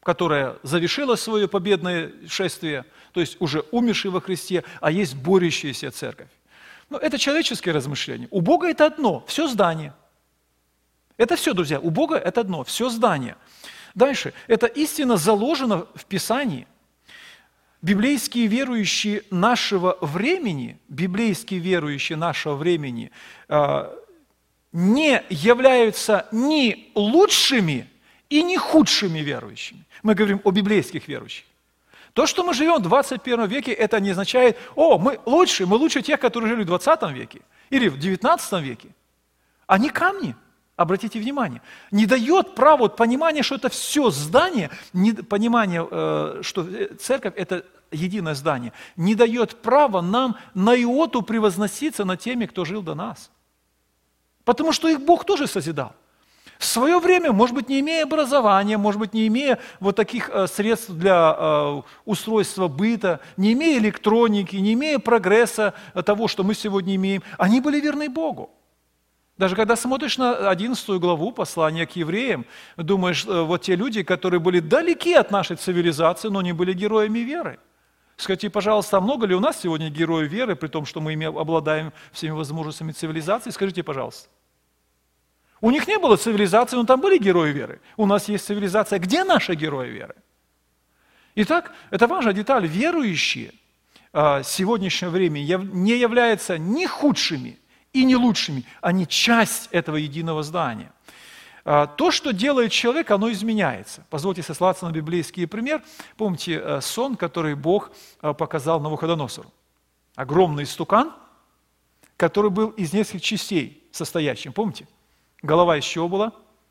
которая завершила свое победное шествие, то есть уже умершие во Христе, а есть борющаяся церковь. Но это человеческое размышление. У Бога это одно, все здание. Это все, друзья, у Бога это одно, все здание. Дальше, эта истина заложена в Писании. Библейские верующие нашего времени, библейские верующие нашего времени э, не являются ни лучшими и не худшими верующими. Мы говорим о библейских верующих. То, что мы живем в двадцать первом веке, это не означает, о, мы лучше, мы лучше тех, которые жили в двадцатом веке или в девятнадцатом веке. Они камни, обратите внимание. Не дает права вот, понимания, что это все здание, не, понимание, э, что церковь – это единое здание, не дает права нам на иоту превозноситься над теми, кто жил до нас. Потому что их Бог тоже созидал. В свое время, может быть, не имея образования, может быть, не имея вот таких э, средств для э, устройства быта, не имея электроники, не имея прогресса того, что мы сегодня имеем, они были верны Богу. Даже когда смотришь на одиннадцатую главу послания к евреям, думаешь, э, вот те люди, которые были далеки от нашей цивилизации, но не были героями веры. Скажите, пожалуйста, а много ли у нас сегодня героев веры, при том, что мы ими обладаем всеми возможностями цивилизации? Скажите, пожалуйста. У них не было цивилизации, но там были герои веры. У нас есть цивилизация. Где наши герои веры? Итак, это важная деталь. Верующие в сегодняшнее время не являются ни худшими и не лучшими. Они часть этого единого здания. То, что делает человек, оно изменяется. Позвольте сослаться на библейский пример. Помните сон, который Бог показал Навуходоносору? Огромный истукан, который был из нескольких частей состоящим. Помните? Голова из чего была?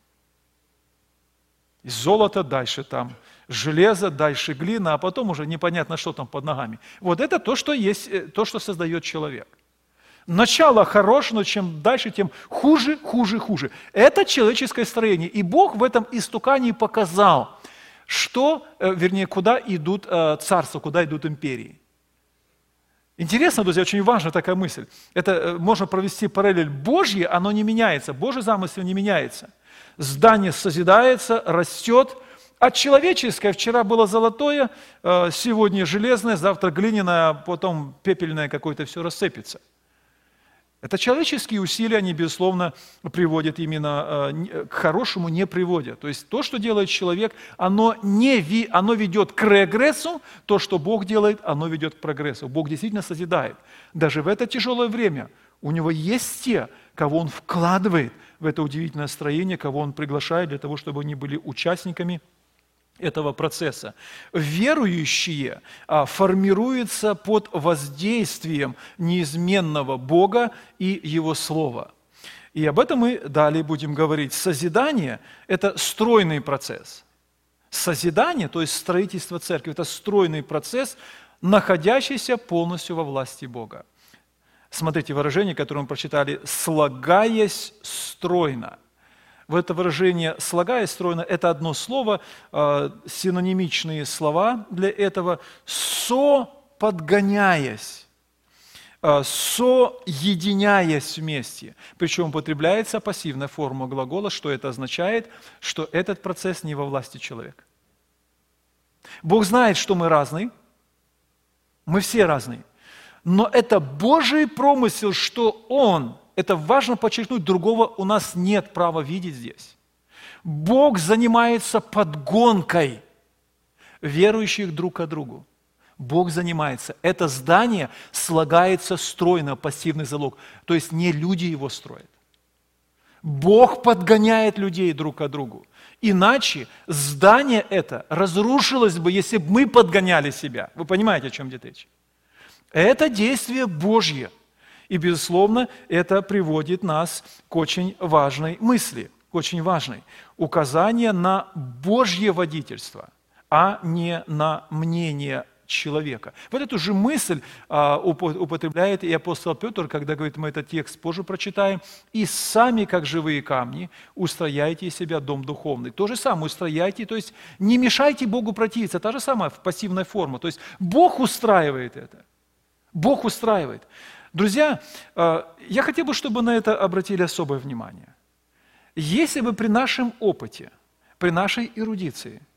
Из золота, дальше там железо, дальше глина, а потом уже непонятно, что там под ногами. Вот это то, что есть, то, что создает человек. Начало хорошее, но чем дальше, тем хуже, хуже, хуже. Это человеческое строение. И Бог в этом истукании показал, что, вернее, куда идут царства, куда идут империи. Интересно, друзья, очень важна такая мысль. Это можно провести параллель. Божье, оно не меняется. Божий замысел не меняется. Здание созидается, растет. А человеческое вчера было золотое, сегодня железное, завтра глиняное, а потом пепельное какое-то все рассыпется. Это человеческие усилия, они, безусловно, приводят именно к хорошему, не приводят. То есть то, что делает человек, оно, не ви, оно ведет к регрессу, то, что Бог делает, оно ведет к прогрессу. Бог действительно созидает. Даже в это тяжелое время у Него есть те, кого Он вкладывает в это удивительное строение, кого Он приглашает для того, чтобы они были участниками этого процесса. Верующие а, формируются под воздействием неизменного Бога и Его Слова. И об этом мы далее будем говорить. Созидание – это стройный процесс. Созидание, то есть строительство церкви, это стройный процесс, находящийся полностью во власти Бога. Смотрите выражение, которое мы прочитали, «слагаясь стройно». В это выражение «слагаясь стройно» – это одно слово, синонимичные слова для этого, «соподгоняясь», «соединяясь вместе». Причем употребляется пассивная форма глагола. Что это означает? Что этот процесс не во власти человека. Бог знает, что мы разные, мы все разные, но это Божий промысел, что Он… Это важно подчеркнуть, другого у нас нет права видеть здесь. Бог занимается подгонкой верующих друг к другу. Бог занимается. Это здание слагается стройно, пассивный залог. То есть не люди его строят. Бог подгоняет людей друг к другу. Иначе здание это разрушилось бы, если бы мы подгоняли себя. Вы понимаете, о чем идет речь? Это действие Божье. И, безусловно, это приводит нас к очень важной мысли, к очень важной. Указание на Божье водительство, а не на мнение человека. Вот эту же мысль а, употребляет и апостол Петр, когда говорит, мы этот текст позже прочитаем, «И сами, как живые камни, устрояйте из себя дом духовный». То же самое, устрояйте, то есть не мешайте Богу противиться, та же самая пассивная форма. То есть Бог устраивает это. Бог устраивает. Друзья, я хотел бы, чтобы на это обратили особое внимание. Если бы при нашем опыте, при нашей эрудиции,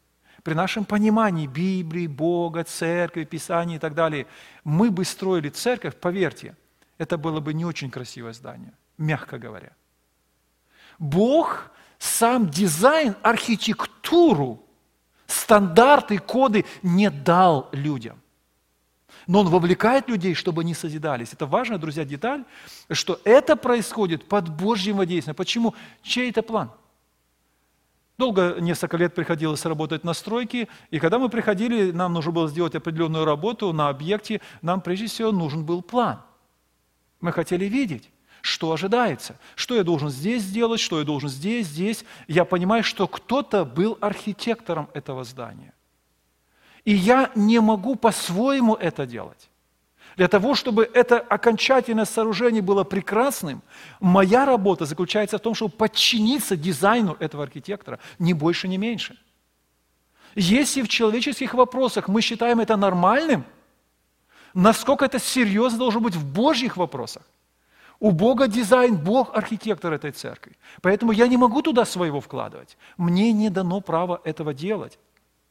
при нашем понимании Библии, Бога, Церкви, Писания и так далее, мы бы строили церковь, поверьте, это было бы не очень красивое здание, мягко говоря. Бог сам дизайн, архитектуру, стандарты, коды не дал людям. Но Он вовлекает людей, чтобы они созидались. Это важная, друзья, деталь, что это происходит под Божьим воздействием. Почему? Чей это план? Долго, несколько лет приходилось работать на стройке, и когда мы приходили, нам нужно было сделать определенную работу на объекте, нам прежде всего нужен был план. Мы хотели видеть, что ожидается, что я должен здесь сделать, что я должен здесь, здесь. Я понимаю, что кто-то был архитектором этого здания. И я не могу по-своему это делать. Для того, чтобы это окончательное сооружение было прекрасным, моя работа заключается в том, чтобы подчиниться дизайну этого архитектора, ни больше, ни меньше. Если в человеческих вопросах мы считаем это нормальным, насколько это серьезно должно быть в Божьих вопросах? У Бога дизайн, Бог архитектор этой церкви. Поэтому я не могу туда своего вкладывать. Мне не дано право этого делать.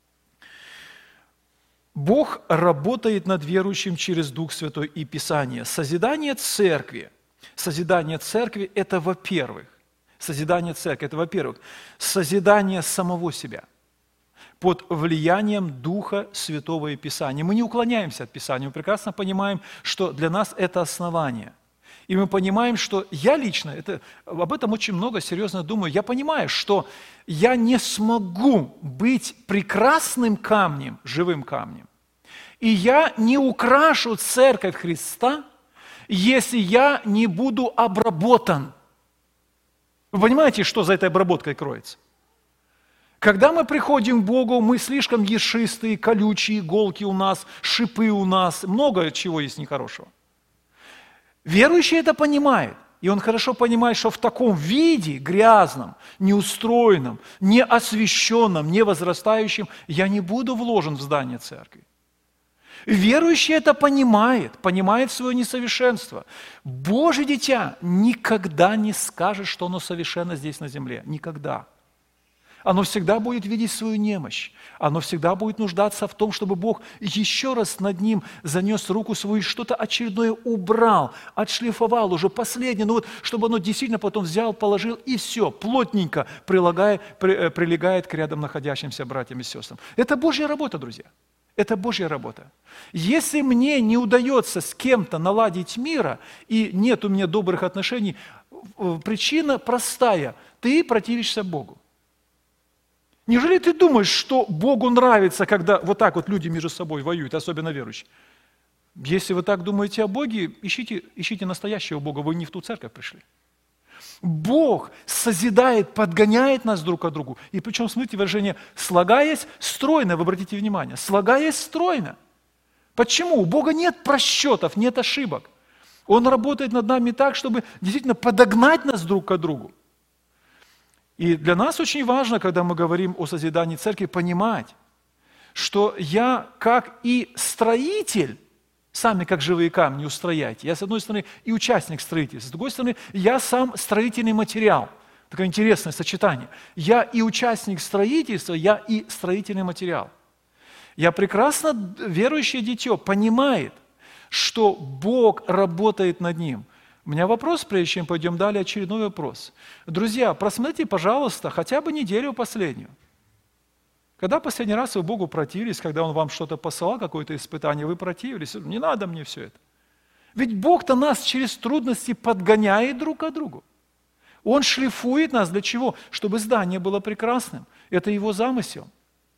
Бог работает над верующим через Дух Святой и Писание. Созидание церкви, созидание церкви – это, во-первых, созидание церкви – это, во-первых, созидание самого себя под влиянием Духа Святого и Писания. Мы не уклоняемся от Писания, мы прекрасно понимаем, что для нас это основание. И мы понимаем, что я лично, это, об этом очень много серьезно думаю, я понимаю, что я не смогу быть прекрасным камнем, живым камнем, и я не украшу церковь Христа, если я не буду обработан. Вы понимаете, что за этой обработкой кроется? Когда мы приходим к Богу, мы слишком ершистые, колючие, иголки у нас, шипы у нас, много чего есть нехорошего. Верующий это понимает, и он хорошо понимает, что в таком виде, грязном, неустроенном, неосвященном, невозрастающем, я не буду вложен в здание церкви. Верующий это понимает, понимает свое несовершенство. Божье дитя никогда не скажет, что оно совершенно здесь на земле. Никогда. Оно всегда будет видеть свою немощь. Оно всегда будет нуждаться в том, чтобы Бог еще раз над ним занес руку свою и что-то очередное убрал, отшлифовал уже последнее, ну вот, чтобы оно действительно потом взял, положил и все, плотненько прилагая, при, прилегает к рядом находящимся братьям и сестрам. Это Божья работа, друзья. Это Божья работа. Если мне не удается с кем-то наладить мира, и нет у меня добрых отношений, причина простая. Ты противишься Богу. Неужели ты думаешь, что Богу нравится, когда вот так вот люди между собой воюют, особенно верующие? Если вы так думаете о Боге, ищите, ищите настоящего Бога, вы не в ту церковь пришли. Бог созидает, подгоняет нас друг к другу. И причем, смотрите, выражение «слагаясь стройно», вы обратите внимание, «слагаясь стройно». Почему? У Бога нет просчетов, нет ошибок. Он работает над нами так, чтобы действительно подогнать нас друг к другу. И для нас очень важно, когда мы говорим о созидании церкви, понимать, что я, как и строитель, сами как живые камни устрояйте. Я, с одной стороны, и участник строительства, с другой стороны, я сам строительный материал. Такое интересное сочетание. Я и участник строительства, я и строительный материал. Я прекрасно, верующее дитё, понимает, что Бог работает над ним. У меня вопрос, прежде чем пойдем далее, очередной вопрос. Друзья, просмотрите, пожалуйста, хотя бы неделю последнюю. Когда последний раз вы Богу противились, когда Он вам что-то посылал, какое-то испытание, вы противились, не надо мне все это. Ведь Бог-то нас через трудности подгоняет друг к другу. Он шлифует нас для чего? Чтобы здание было прекрасным. Это Его замысел.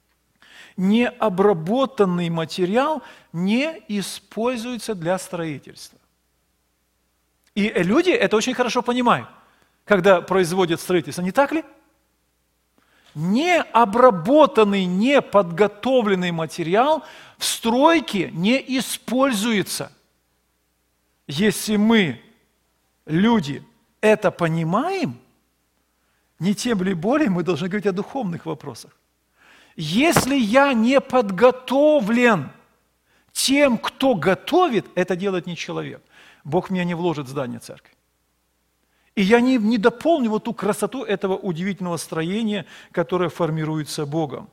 Необработанный материал не используется для строительства. И люди это очень хорошо понимают, когда производят строительство, не так ли? Необработанный, неподготовленный материал в стройке не используется. Если мы, люди, это понимаем, не тем ли более мы должны говорить о духовных вопросах. Если я не подготовлен тем, кто готовит, это делает не человек. Бог меня не вложит в здание церкви. И я не, не дополню вот ту красоту этого удивительного строения, которое формируется Богом.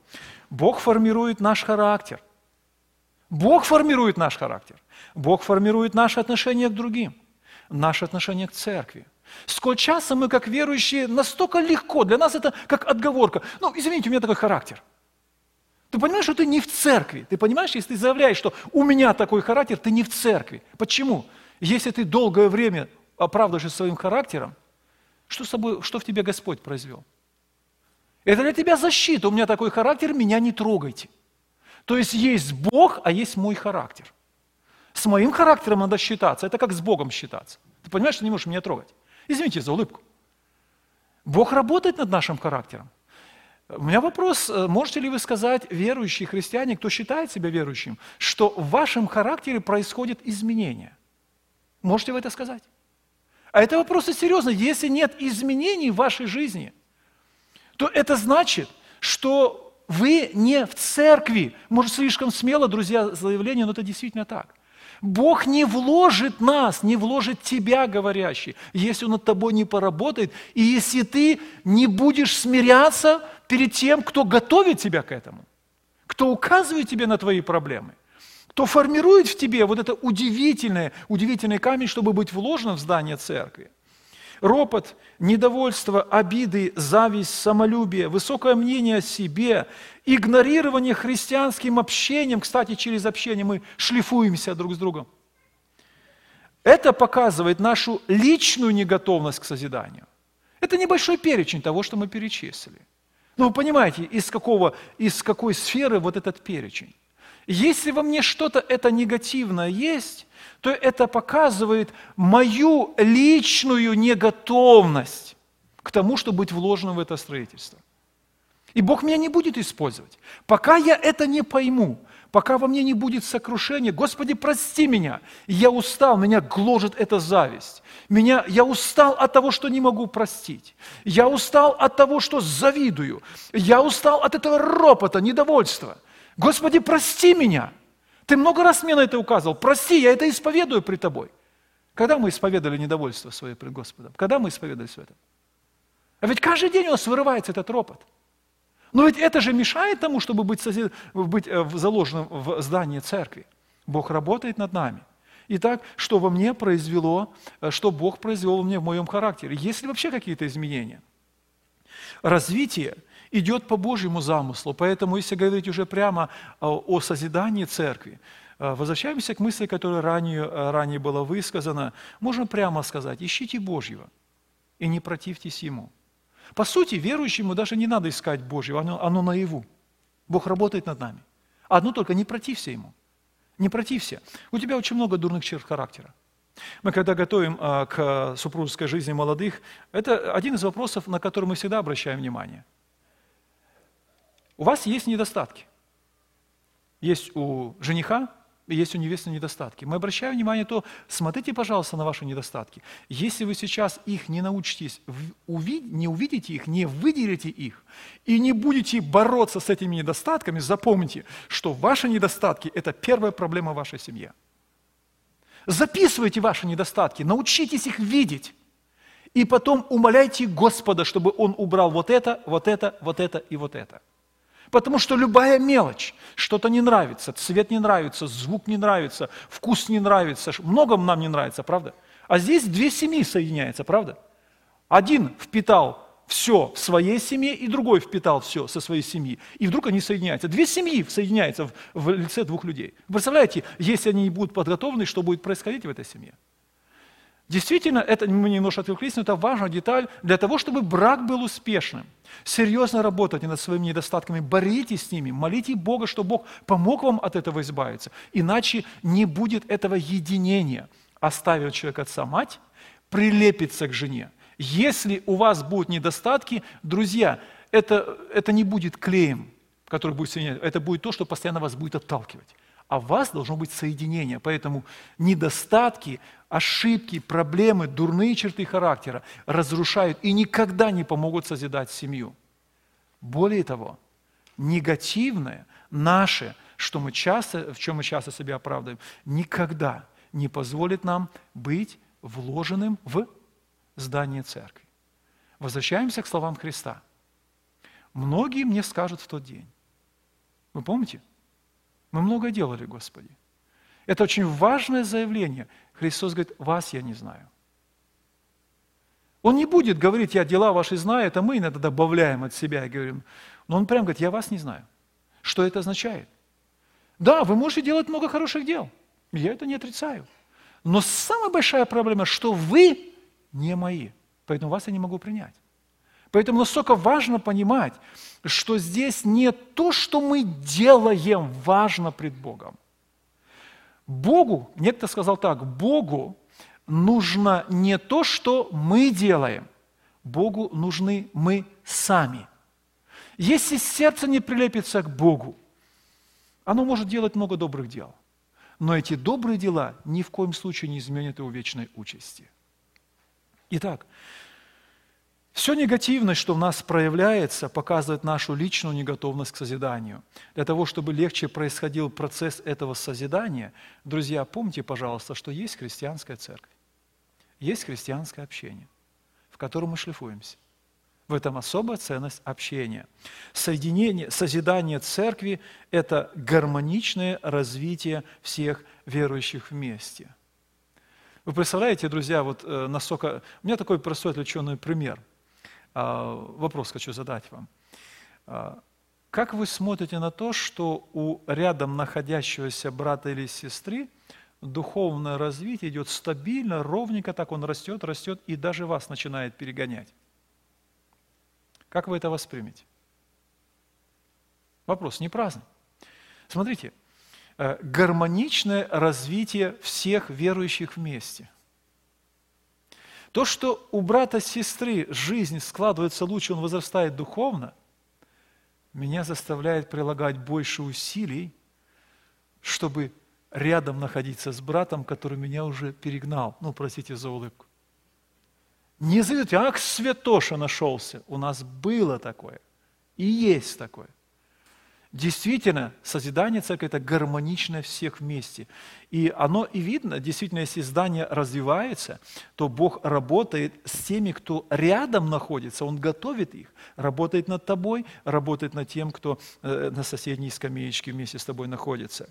Бог формирует наш характер. Бог формирует наш характер. Бог формирует наше отношение к другим, наше отношение к церкви. Сколь часто мы, как верующие, настолько легко, для нас это как отговорка. Ну, извините, у меня такой характер. Ты понимаешь, что ты не в церкви. Ты понимаешь, если ты заявляешь, что у меня такой характер, ты не в церкви. Почему? Если ты долгое время оправдываешься своим характером, что, с собой, что в тебе Господь произвел? Это для тебя защита. У меня такой характер, меня не трогайте. То есть есть Бог, а есть мой характер. С моим характером надо считаться. Это как с Богом считаться. Ты понимаешь, что не можешь меня трогать? Извините за улыбку. Бог работает над нашим характером. У меня вопрос, можете ли вы сказать, верующие христиане, кто считает себя верующим, что в вашем характере происходит изменение? Можете вы это сказать? А это вопрос серьезный. Если нет изменений в вашей жизни, то это значит, что вы не в церкви. Может, слишком смело, друзья, заявление, но это действительно так. Бог не вложит нас, не вложит тебя, говорящий, если Он над тобой не поработает, и если ты не будешь смиряться перед тем, кто готовит тебя к этому, кто указывает тебе на твои проблемы, кто формирует в тебе вот это удивительное, удивительный камень, чтобы быть вложенным в здание церкви. Ропот, недовольство, обиды, зависть, самолюбие, высокое мнение о себе, игнорирование христианским общением, кстати, через общение мы шлифуемся друг с другом. Это показывает нашу личную неготовность к созиданию. Это небольшой перечень того, что мы перечислили. Но вы понимаете, из, какого, из какой сферы вот этот перечень. Если во мне что-то это негативное есть, то это показывает мою личную неготовность к тому, чтобы быть вложенным в это строительство. И Бог меня не будет использовать. Пока я это не пойму, пока во мне не будет сокрушения, Господи, прости меня, я устал, меня гложет эта зависть. Меня, я устал от того, что не могу простить. Я устал от того, что завидую. Я устал от этого ропота, недовольства. Господи, прости меня. Ты много раз мне на это указывал. Прости, я это исповедую пред Тобой. Когда мы исповедовали недовольство свое пред Господом? Когда мы исповедовались в этом? А ведь каждый день у нас вырывается этот ропот. Но ведь это же мешает тому, чтобы быть, созид... быть заложенным в здание церкви. Бог работает над нами. Итак, что во мне произвело, что Бог произвел во мне в моем характере? Есть ли вообще какие-то изменения? Развитие идет по Божьему замыслу, поэтому, если говорить уже прямо о созидании церкви, возвращаемся к мысли, которая ранее, ранее была высказана, можно прямо сказать, ищите Божьего и не противьтесь Ему. По сути, верующему даже не надо искать Божьего, оно, оно наяву. Бог работает над нами. Одно только, не протився Ему. Не протився. У тебя очень много дурных черт характера. Мы когда готовим а, к супружеской жизни молодых, это один из вопросов, на который мы всегда обращаем внимание. У вас есть недостатки. Есть у жениха, и есть у невесты недостатки. Мы обращаем внимание на то, смотрите, пожалуйста, на ваши недостатки. Если вы сейчас их не научитесь, не увидите их, не выделите их, и не будете бороться с этими недостатками, запомните, что ваши недостатки – это первая проблема в вашей семье. Записывайте ваши недостатки, научитесь их видеть, и потом умоляйте Господа, чтобы Он убрал вот это, вот это, вот это и вот это. Потому что любая мелочь, что-то не нравится, цвет не нравится, звук не нравится, вкус не нравится, много нам не нравится, правда? А здесь две семьи соединяются, правда? Один впитал все в своей семье, и другой впитал все со своей семьи. И вдруг они соединяются. Две семьи соединяются в, в лице двух людей. Представляете, если они не будут подготовлены, что будет происходить в этой семье? Действительно, это мы немножко отвлеклись, но это важная деталь для того, чтобы брак был успешным. Серьезно работайте над своими недостатками, боритесь с ними, молите Бога, чтобы Бог помог вам от этого избавиться. Иначе не будет этого единения. Оставит человек отца-мать, прилепится к жене. Если у вас будут недостатки, друзья, это, это не будет клеем, который будет соединять, это будет то, что постоянно вас будет отталкивать. А в вас должно быть соединение. Поэтому недостатки, ошибки, проблемы, дурные черты характера разрушают и никогда не помогут созидать семью. Более того, негативное, наше, что мы часто, в чем мы часто себя оправдываем, никогда не позволит нам быть вложенным в здание церкви. Возвращаемся к словам Христа. Многие мне скажут в тот день: Вы помните? Мы много делали, Господи. Это очень важное заявление. Христос говорит, вас я не знаю. Он не будет говорить, я дела ваши знаю, это мы иногда добавляем от себя и говорим. Но он прямо говорит, я вас не знаю. Что это означает? Да, вы можете делать много хороших дел. Я это не отрицаю. Но самая большая проблема, что вы не мои. Поэтому вас я не могу принять. Поэтому настолько важно понимать, что здесь не то, что мы делаем, важно пред Богом. Богу, некто сказал так, Богу нужно не то, что мы делаем, Богу нужны мы сами. Если сердце не прилепится к Богу, оно может делать много добрых дел, но эти добрые дела ни в коем случае не изменят его вечной участи. Итак, все негативное, что в нас проявляется, показывает нашу личную неготовность к созиданию. Для того, чтобы легче происходил процесс этого созидания, друзья, помните, пожалуйста, что есть христианская церковь, есть христианское общение, в котором мы шлифуемся. В этом особая ценность общения. Соединение, созидание церкви – это гармоничное развитие всех верующих вместе. Вы представляете, друзья, вот насколько… У меня такой простой отвлеченный пример. Вопрос хочу задать вам. Как вы смотрите на то, что у рядом находящегося брата или сестры духовное развитие идет стабильно, ровненько, так он растет, растет, и даже вас начинает перегонять? Как вы это воспримете? Вопрос не праздный. Смотрите, гармоничное развитие всех верующих вместе. То, что у брата-сестры жизнь складывается лучше, он возрастает духовно, меня заставляет прилагать больше усилий, чтобы рядом находиться с братом, который меня уже перегнал. Ну, простите за улыбку. Не зовите, ах, святоша нашелся. У нас было такое. И есть такое. Действительно, созидание церкви – это гармоничное всех вместе. И оно и видно, действительно, если здание развивается, то Бог работает с теми, кто рядом находится, Он готовит их, работает над тобой, работает над тем, кто э, на соседней скамеечке вместе с тобой находится.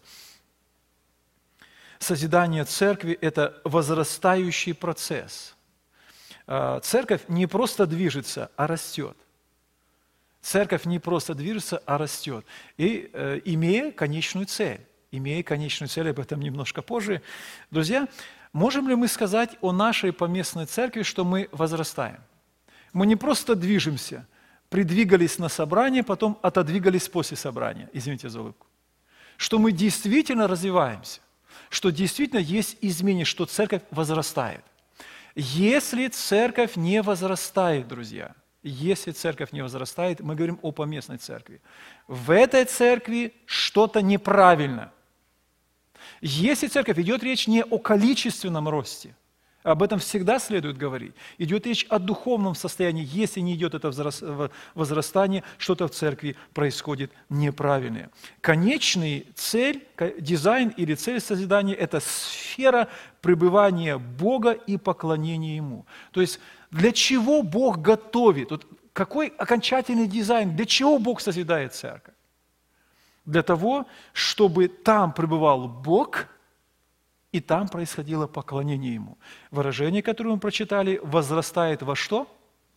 Созидание церкви – это возрастающий процесс. Церковь не просто движется, а растет. Церковь не просто движется, а растет. И э, имея конечную цель. Имея конечную цель, об этом немножко позже. Друзья, можем ли мы сказать о нашей поместной церкви, что мы возрастаем? Мы не просто движемся, придвигались на собрание, потом отодвигались после собрания. Извините за улыбку. Что мы действительно развиваемся, что действительно есть изменения, что церковь возрастает. Если церковь не возрастает, друзья, если церковь не возрастает, мы говорим о поместной церкви. В этой церкви что-то неправильно. Если церковь, идет речь не о количественном росте, об этом всегда следует говорить. Идет речь о духовном состоянии. Если не идет это возрастание, что-то в церкви происходит неправильное. Конечный цель, дизайн или цель созидания – это сфера пребывания Бога и поклонения Ему. То есть, для чего Бог готовит? Вот какой окончательный дизайн? Для чего Бог созидает церковь? Для того, чтобы там пребывал Бог, и там происходило поклонение Ему. Выражение, которое мы прочитали, возрастает во что?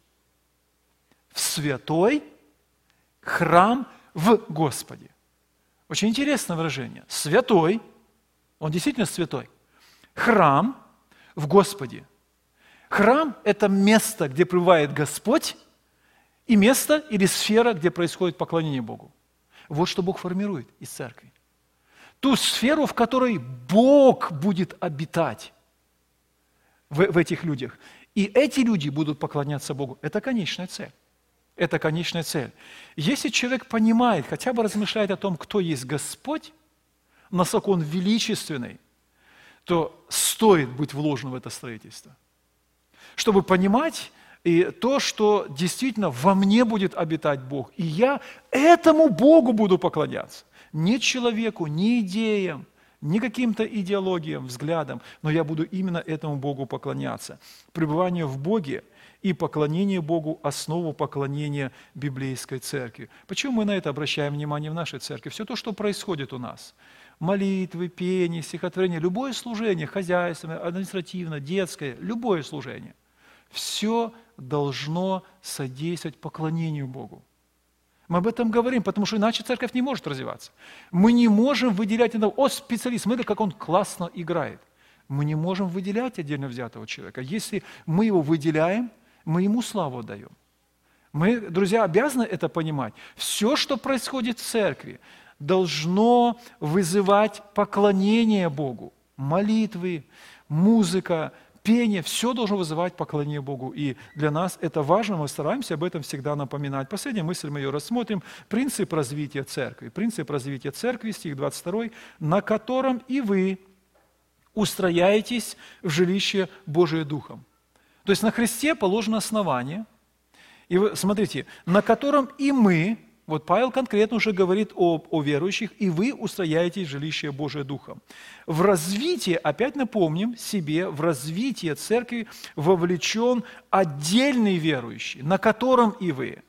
В святой храм в Господе. Очень интересное выражение. Святой, он действительно святой. Храм в Господе. Храм – это место, где пребывает Господь, и место или сфера, где происходит поклонение Богу. Вот что Бог формирует из церкви. Ту сферу, в которой Бог будет обитать в, в этих людях. И эти люди будут поклоняться Богу. Это конечная цель. Это конечная цель. Если человек понимает, хотя бы размышляет о том, кто есть Господь, насколько Он величественный, то стоит быть вложен в это строительство. Чтобы понимать и то, что действительно во мне будет обитать Бог. И я этому Богу буду поклоняться. Не человеку, не идеям, не каким-то идеологиям, взглядам, но я буду именно этому Богу поклоняться. Пребывание в Боге и поклонение Богу – основу поклонения библейской церкви. Почему мы на это обращаем внимание в нашей церкви? Все то, что происходит у нас – молитвы, пение, стихотворение, любое служение, хозяйственное, административное, детское, любое служение – все должно содействовать поклонению Богу. Мы об этом говорим, потому что иначе церковь не может развиваться. Мы не можем выделять этого, о, специалист, смотри, как он классно играет. Мы не можем выделять отдельно взятого человека. Если мы его выделяем, мы ему славу отдаем. Мы, друзья, обязаны это понимать. Все, что происходит в церкви, должно вызывать поклонение Богу. Молитвы, музыка, пение, все должно вызывать поклонение Богу. И для нас это важно, мы стараемся об этом всегда напоминать. Последняя мысль, мы ее рассмотрим. Принцип развития церкви. Принцип развития церкви, стих двадцать два, на котором и вы устрояетесь в жилище Божие Духом. То есть на Христе положено основание, и вы, смотрите, на котором и мы, вот Павел конкретно уже говорит о, о верующих, и вы устрояетесь в жилище Божие Духом. В развитие, опять напомним себе, в развитие церкви вовлечен отдельный верующий, на котором и вы.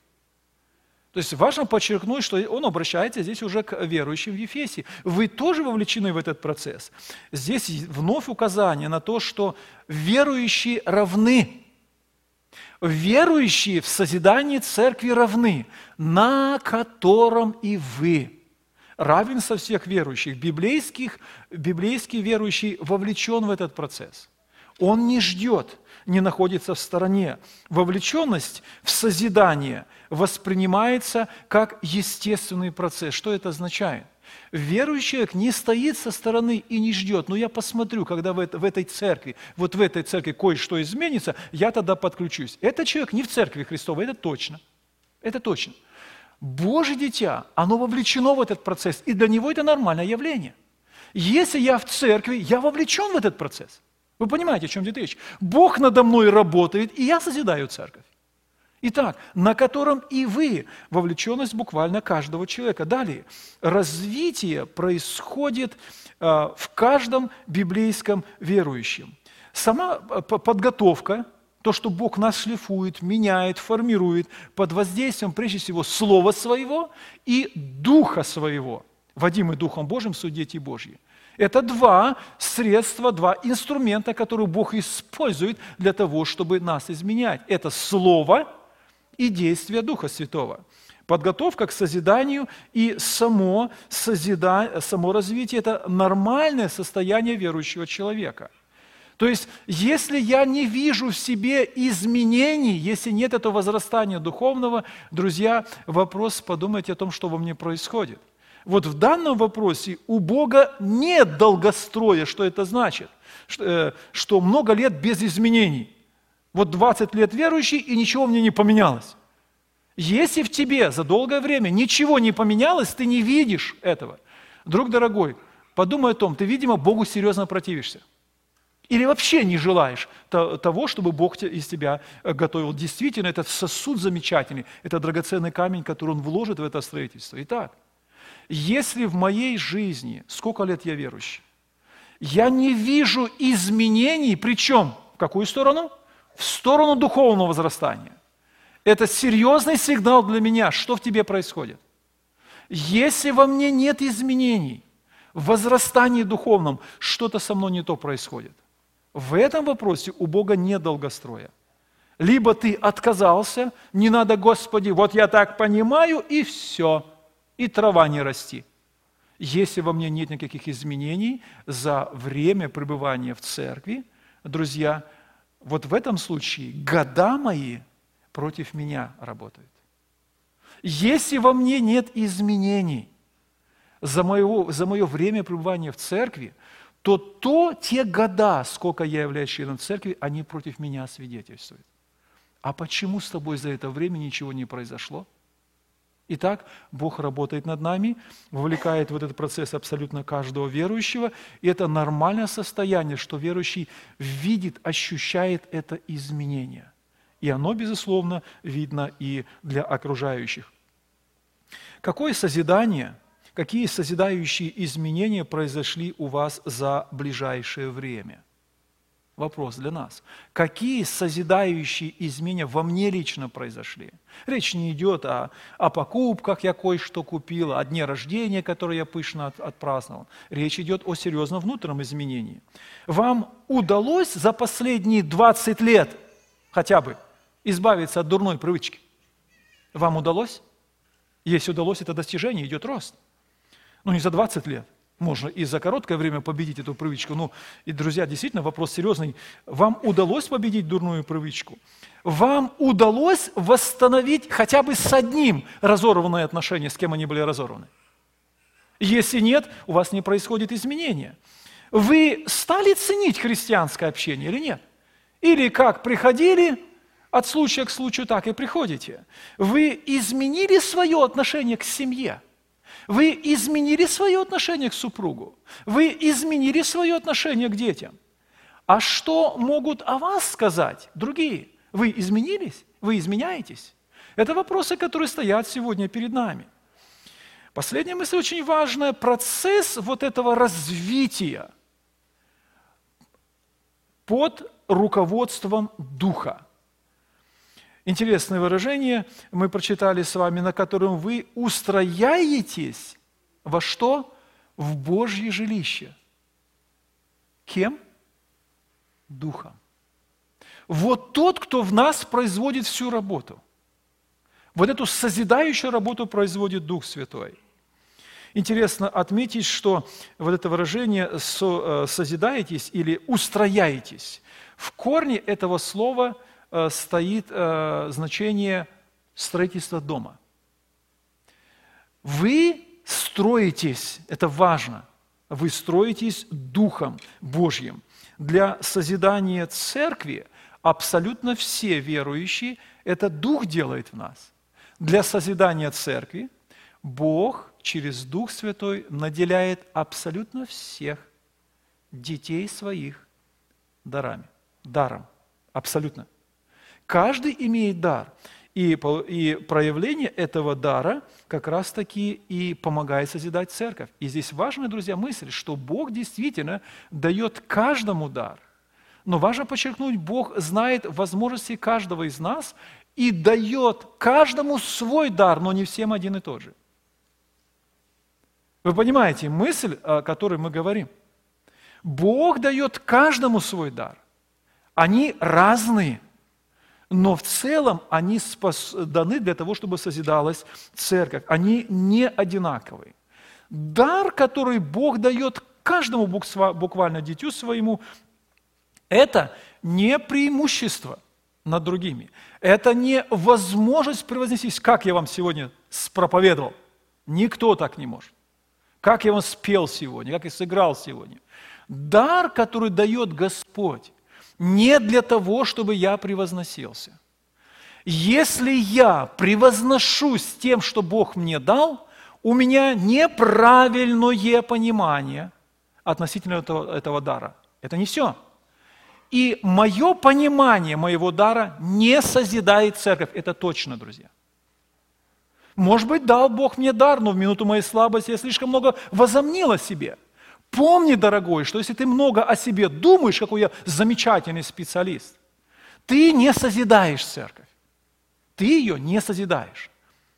То есть важно подчеркнуть, что он обращается здесь уже к верующим в Ефесе. Вы тоже вовлечены в этот процесс. Здесь вновь указание на то, что верующие равны. Верующие в созидании церкви равны, на котором и вы. Равенство всех верующих. Библейских, библейский верующий вовлечен в этот процесс. Он не ждет, не находится в стороне. Вовлеченность в созидание воспринимается как естественный процесс. Что это означает? Верующий человек не стоит со стороны и не ждет. Но я посмотрю, когда в, это, в этой церкви, вот в этой церкви кое-что изменится, я тогда подключусь. Этот человек не в церкви Христовой, это точно. Это точно. Божье дитя, оно вовлечено в этот процесс, и для него это нормальное явление. Если я в церкви, я вовлечен в этот процесс. Вы понимаете, о чем идет речь? Бог надо мной работает, и я созидаю церковь. Итак, на котором и вы, вовлеченность буквально каждого человека. Далее, развитие происходит э, в каждом библейском верующем. Сама подготовка, то, что Бог нас шлифует, меняет, формирует под воздействием, прежде всего, Слова Своего и Духа Своего, водимый Духом Божьим, суть дети Божьи. Это два средства, два инструмента, которые Бог использует для того, чтобы нас изменять. Это Слово и действие Духа Святого. Подготовка к созиданию и само, созида... само развитие – это нормальное состояние верующего человека. То есть, если я не вижу в себе изменений, если нет этого возрастания духовного, друзья, вопрос, подумайте о том, что во мне происходит. Вот в данном вопросе у Бога нет долгостроя. Что это значит? Что, что много лет без изменений. Вот двадцать лет верующий, и ничего мне не поменялось. Если в тебе за долгое время ничего не поменялось, ты не видишь этого. Друг дорогой, подумай о том, ты, видимо, Богу серьезно противишься. Или вообще не желаешь того, чтобы Бог из тебя готовил. Действительно, это сосуд замечательный, это драгоценный камень, который Он вложит в это строительство. Итак, если в моей жизни, сколько лет я верующий, я не вижу изменений, причем в какую сторону? В сторону духовного возрастания. Это серьезный сигнал для меня, что в тебе происходит. Если во мне нет изменений, в возрастании духовном, что-то со мной не то происходит. В этом вопросе у Бога нет долгостроя. Либо ты отказался, не надо, Господи, вот я так понимаю, и все, и трава не расти. Если во мне нет никаких изменений за время пребывания в церкви, друзья, вот в этом случае года мои против меня работают. Если во мне нет изменений за, моего, за мое время пребывания в церкви, то, то те года, сколько я являюсь членом церкви, они против меня свидетельствуют. А почему с тобой за это время ничего не произошло? Итак, Бог работает над нами, вовлекает в этот процесс абсолютно каждого верующего, и это нормальное состояние, что верующий видит, ощущает это изменение. И оно, безусловно, видно и для окружающих. Какое созидание, какие созидающие изменения произошли у вас за ближайшее время? вопрос для нас. Какие созидающие изменения во мне лично произошли? Речь не идет о, о покупках, я кое-что купил, о дне рождения, которое я пышно от, отпраздновал. Речь идет о серьезном внутреннем изменении. Вам удалось за последние двадцать лет хотя бы избавиться от дурной привычки? Вам удалось? Если удалось, это достижение, идет рост. Но не за двадцать лет. Можно и за короткое время победить эту привычку. Ну, и, друзья, действительно, вопрос серьезный. Вам удалось победить дурную привычку? Вам удалось восстановить хотя бы с одним разорванные отношения, с кем они были разорваны? Если нет, у вас не происходит изменения. Вы стали ценить христианское общение или нет? Или как приходили, от случая к случаю так и приходите? Вы изменили свое отношение к семье? Вы изменили свое отношение к супругу. Вы изменили свое отношение к детям. А что могут о вас сказать другие? Вы изменились? Вы изменяетесь? Это вопросы, которые стоят сегодня перед нами. Последняя мысль очень важная. Процесс вот этого развития под руководством Духа. Интересное выражение мы прочитали с вами, на котором вы устрояетесь во что? В Божье жилище. Кем? Духом. Вот тот, кто в нас производит всю работу. Вот эту созидающую работу производит Дух Святой. Интересно отметить, что вот это выражение «созидаетесь» или «устрояетесь», в корне этого слова стоит э, значение строительства дома. Вы строитесь, это важно, вы строитесь Духом Божьим. Для созидания церкви абсолютно все верующие, это Дух делает в нас. Для созидания церкви Бог через Дух Святой наделяет абсолютно всех детей своих дарами, даром, абсолютно. Каждый имеет дар, и, и проявление этого дара как раз-таки и помогает созидать церковь. И здесь важная, друзья, мысль, что Бог действительно дает каждому дар. Но важно подчеркнуть, Бог знает возможности каждого из нас и дает каждому свой дар, но не всем один и тот же. Вы понимаете мысль, о которой мы говорим? Бог дает каждому свой дар. Они разные. Но в целом они спас, даны для того, чтобы созидалась церковь. Они не одинаковые. Дар, который Бог дает каждому буквально дитю своему, это не преимущество над другими. Это не возможность превознестись, как я вам сегодня проповедовал. Никто так не может. Как я вам спел сегодня, как я сыграл сегодня. Дар, который дает Господь, не для того, чтобы я превозносился. Если я превозношусь тем, что Бог мне дал, у меня неправильное понимание относительно этого, этого дара. Это не все. И мое понимание моего дара не созидает церковь. Это точно, друзья. Может быть, дал Бог мне дар, но в минуту моей слабости я слишком много возомнил о себе. Помни, дорогой, что если ты много о себе думаешь, какой я замечательный специалист, ты не созидаешь церковь. Ты ее не созидаешь.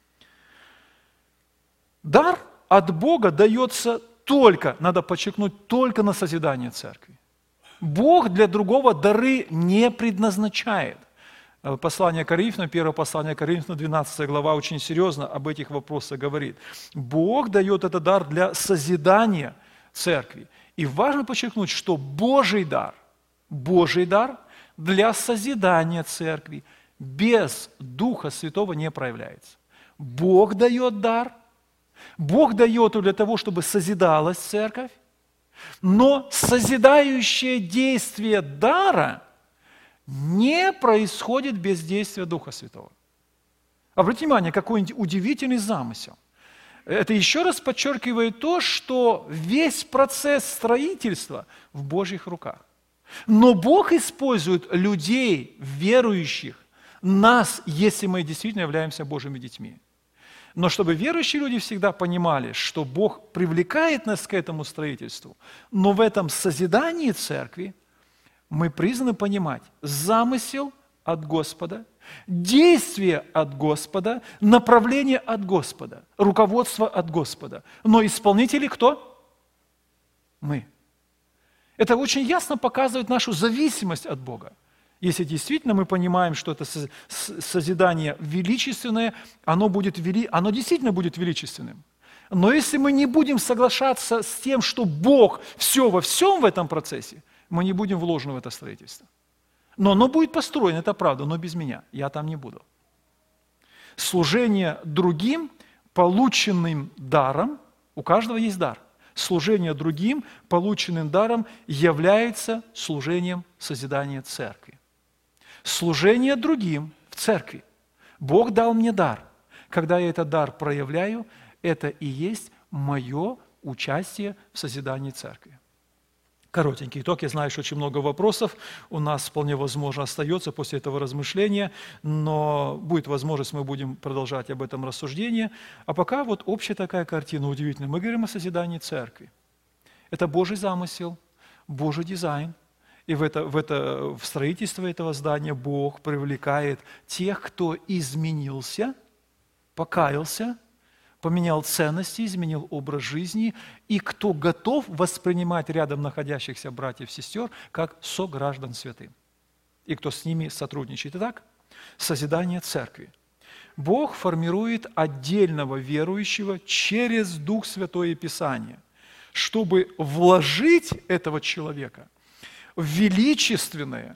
Дар от Бога дается только, надо подчеркнуть, только на созидание церкви. Бог для другого дары не предназначает. Послание Коринфянам, первое послание Коринфянам, двенадцатая глава, очень серьезно об этих вопросах говорит. Бог дает этот дар для созидания церкви. И важно подчеркнуть, что Божий дар, Божий дар для созидания церкви без Духа Святого не проявляется. Бог дает дар, Бог дает его для того, чтобы созидалась церковь, но созидающее действие дара не происходит без действия Духа Святого. Обратите внимание, какой удивительный замысел. Это еще раз подчеркивает то, что весь процесс строительства в Божьих руках. Но Бог использует людей, верующих, нас, если мы действительно являемся Божьими детьми. Но чтобы верующие люди всегда понимали, что Бог привлекает нас к этому строительству, но в этом созидании церкви мы призваны понимать замысел от Господа, действие от Господа, направление от Господа, руководство от Господа. Но исполнители кто? Мы. Это очень ясно показывает нашу зависимость от Бога. Если действительно мы понимаем, что это созидание величественное, оно, будет вели... оно действительно будет величественным. Но если мы не будем соглашаться с тем, что Бог все во всем в этом процессе, мы не будем вложены в это строительство. Но оно будет построено, это правда, но без меня. Я там не буду. Служение другим, полученным даром, у каждого есть дар. Служение другим, полученным даром, является служением созидания церкви. Служение другим в церкви. Бог дал мне дар. Когда я этот дар проявляю, это и есть мое участие в созидании церкви. Коротенький итог. Я знаю, что очень много вопросов у нас вполне возможно остается после этого размышления, но будет возможность, мы будем продолжать об этом рассуждение. А пока вот общая такая картина удивительная. Мы говорим о созидании церкви. Это Божий замысел, Божий дизайн. И в, это, в, это, в строительство этого здания Бог привлекает тех, кто изменился, покаялся, поменял ценности, изменил образ жизни, и кто готов воспринимать рядом находящихся братьев и сестер как сограждан святым, и кто с ними сотрудничает. Итак, созидание церкви. Бог формирует отдельного верующего через Дух Святой и Писание, чтобы вложить этого человека в величественное,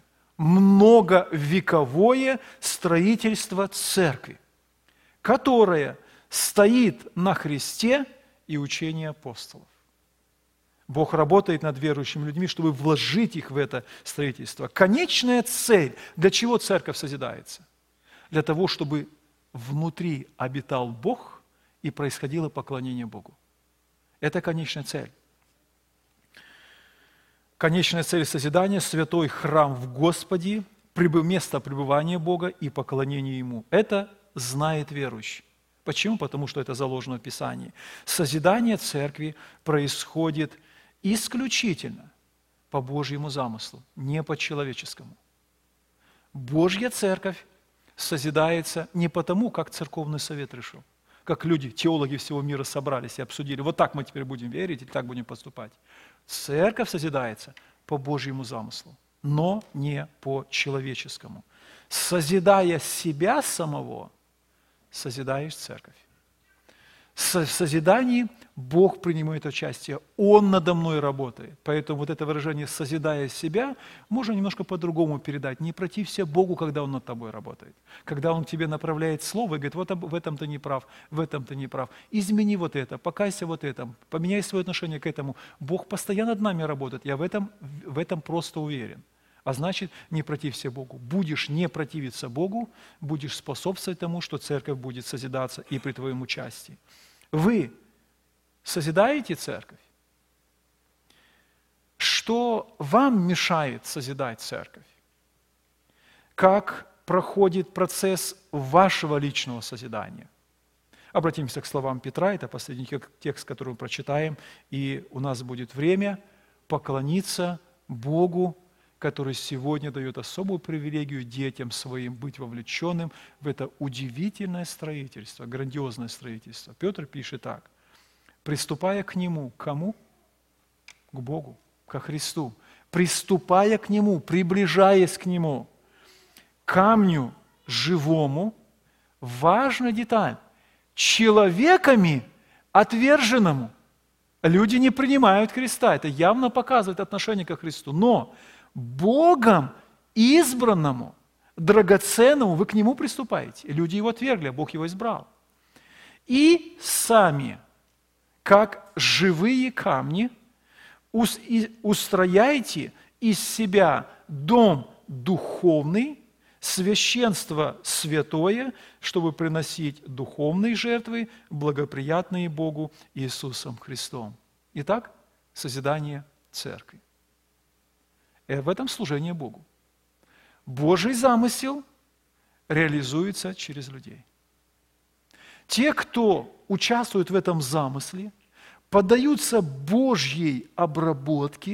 многовековое строительство церкви, которое стоит на Христе и учении апостолов. Бог работает над верующими людьми, чтобы вложить их в это строительство. Конечная цель, для чего церковь созидается? Для того, чтобы внутри обитал Бог и происходило поклонение Богу. Это конечная цель. Конечная цель созидания – святой храм в Господе, место пребывания Бога и поклонение Ему. Это знает верующий. Почему? Потому что это заложено в Писании. Созидание церкви происходит исключительно по Божьему замыслу, не по человеческому. Божья церковь созидается не потому, как церковный совет решил, как люди, теологи всего мира собрались и обсудили, вот так мы теперь будем верить и так будем поступать. Церковь созидается по Божьему замыслу, но не по человеческому. Созидая себя самого, созидаешь церковь. В созидании Бог принимает участие, Он надо мной работает. Поэтому вот это выражение «созидая себя» можно немножко по-другому передать. Не протився Богу, когда Он над тобой работает. Когда Он к тебе направляет слово и говорит, вот в этом ты не прав, в этом ты не прав. Измени вот это, покайся вот этом, поменяй свое отношение к этому. Бог постоянно над нами работает, я в этом, в этом просто уверен. А значит, не протився Богу. Будешь не противиться Богу, будешь способствовать тому, что церковь будет созидаться и при твоем участии. Вы созидаете церковь? Что вам мешает созидать церковь? Как проходит процесс вашего личного созидания? Обратимся к словам Петра, это последний текст, который мы прочитаем, и у нас будет время поклониться Богу, который сегодня дает особую привилегию детям своим быть вовлеченным в это удивительное строительство, грандиозное строительство. Петр пишет так: «Приступая к Нему, к кому? К Богу, ко Христу. Приступая к Нему, приближаясь к Нему, камню живому, важная деталь, человеками отверженному». Люди не принимают Христа, это явно показывает отношение ко Христу, но Богом избранному, драгоценному, вы к Нему приступаете. Люди Его отвергли, а Бог Его избрал. И сами, как живые камни, устрояйте из себя дом духовный, священство святое, чтобы приносить духовные жертвы, благоприятные Богу Иисусом Христом. Итак, созидание церкви. И в этом служение Богу. Божий замысел реализуется через людей. Те, кто участвует в этом замысле, поддаются Божьей обработке,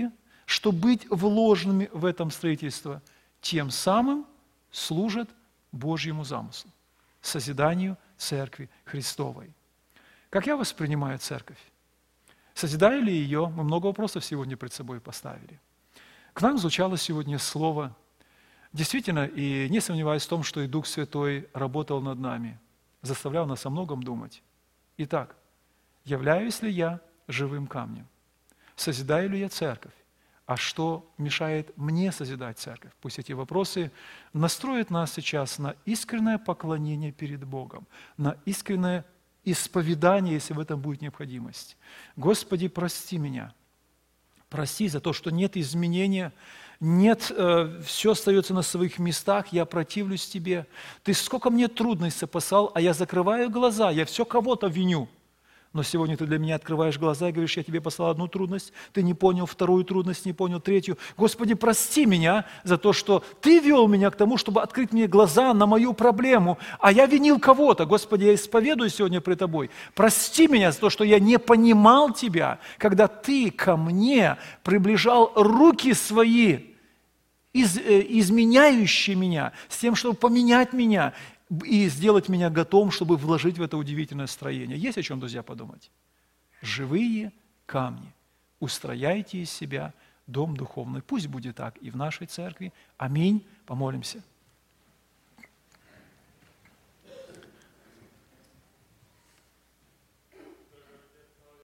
что быть вложенными в этом строительство тем самым служат Божьему замыслу, созиданию Церкви Христовой. Как я воспринимаю Церковь? Созидаю ли ее? Мы много вопросов сегодня пред собой поставили. К нам звучало сегодня слово. Действительно, и не сомневаюсь в том, что и Дух Святой работал над нами, заставлял нас о многом думать. Итак, являюсь ли я живым камнем? Созидаю ли я церковь? А что мешает мне созидать церковь? Пусть эти вопросы настроят нас сейчас на искреннее поклонение перед Богом, на искреннее исповедание, если в этом будет необходимость. Господи, прости меня. Прости за то, что нет изменения, нет, э, все остается на своих местах, я противлюсь Тебе. Ты сколько мне трудностей послал, а я закрываю глаза, я все кого-то виню. Но сегодня ты для меня открываешь глаза и говоришь, я тебе послал одну трудность, ты не понял вторую трудность, не понял третью. Господи, прости меня за то, что ты вел меня к тому, чтобы открыть мне глаза на мою проблему, а я винил кого-то. Господи, я исповедую сегодня пред Тобой. Прости меня за то, что я не понимал Тебя, когда Ты ко мне приближал руки свои, из, э, изменяющие меня, с тем, чтобы поменять меня, и сделать меня готовым, чтобы вложить в это удивительное строение. Есть о чем, друзья, подумать? Живые камни. Устрояйте из себя дом духовный. Пусть будет так и в нашей церкви. Аминь. Помолимся.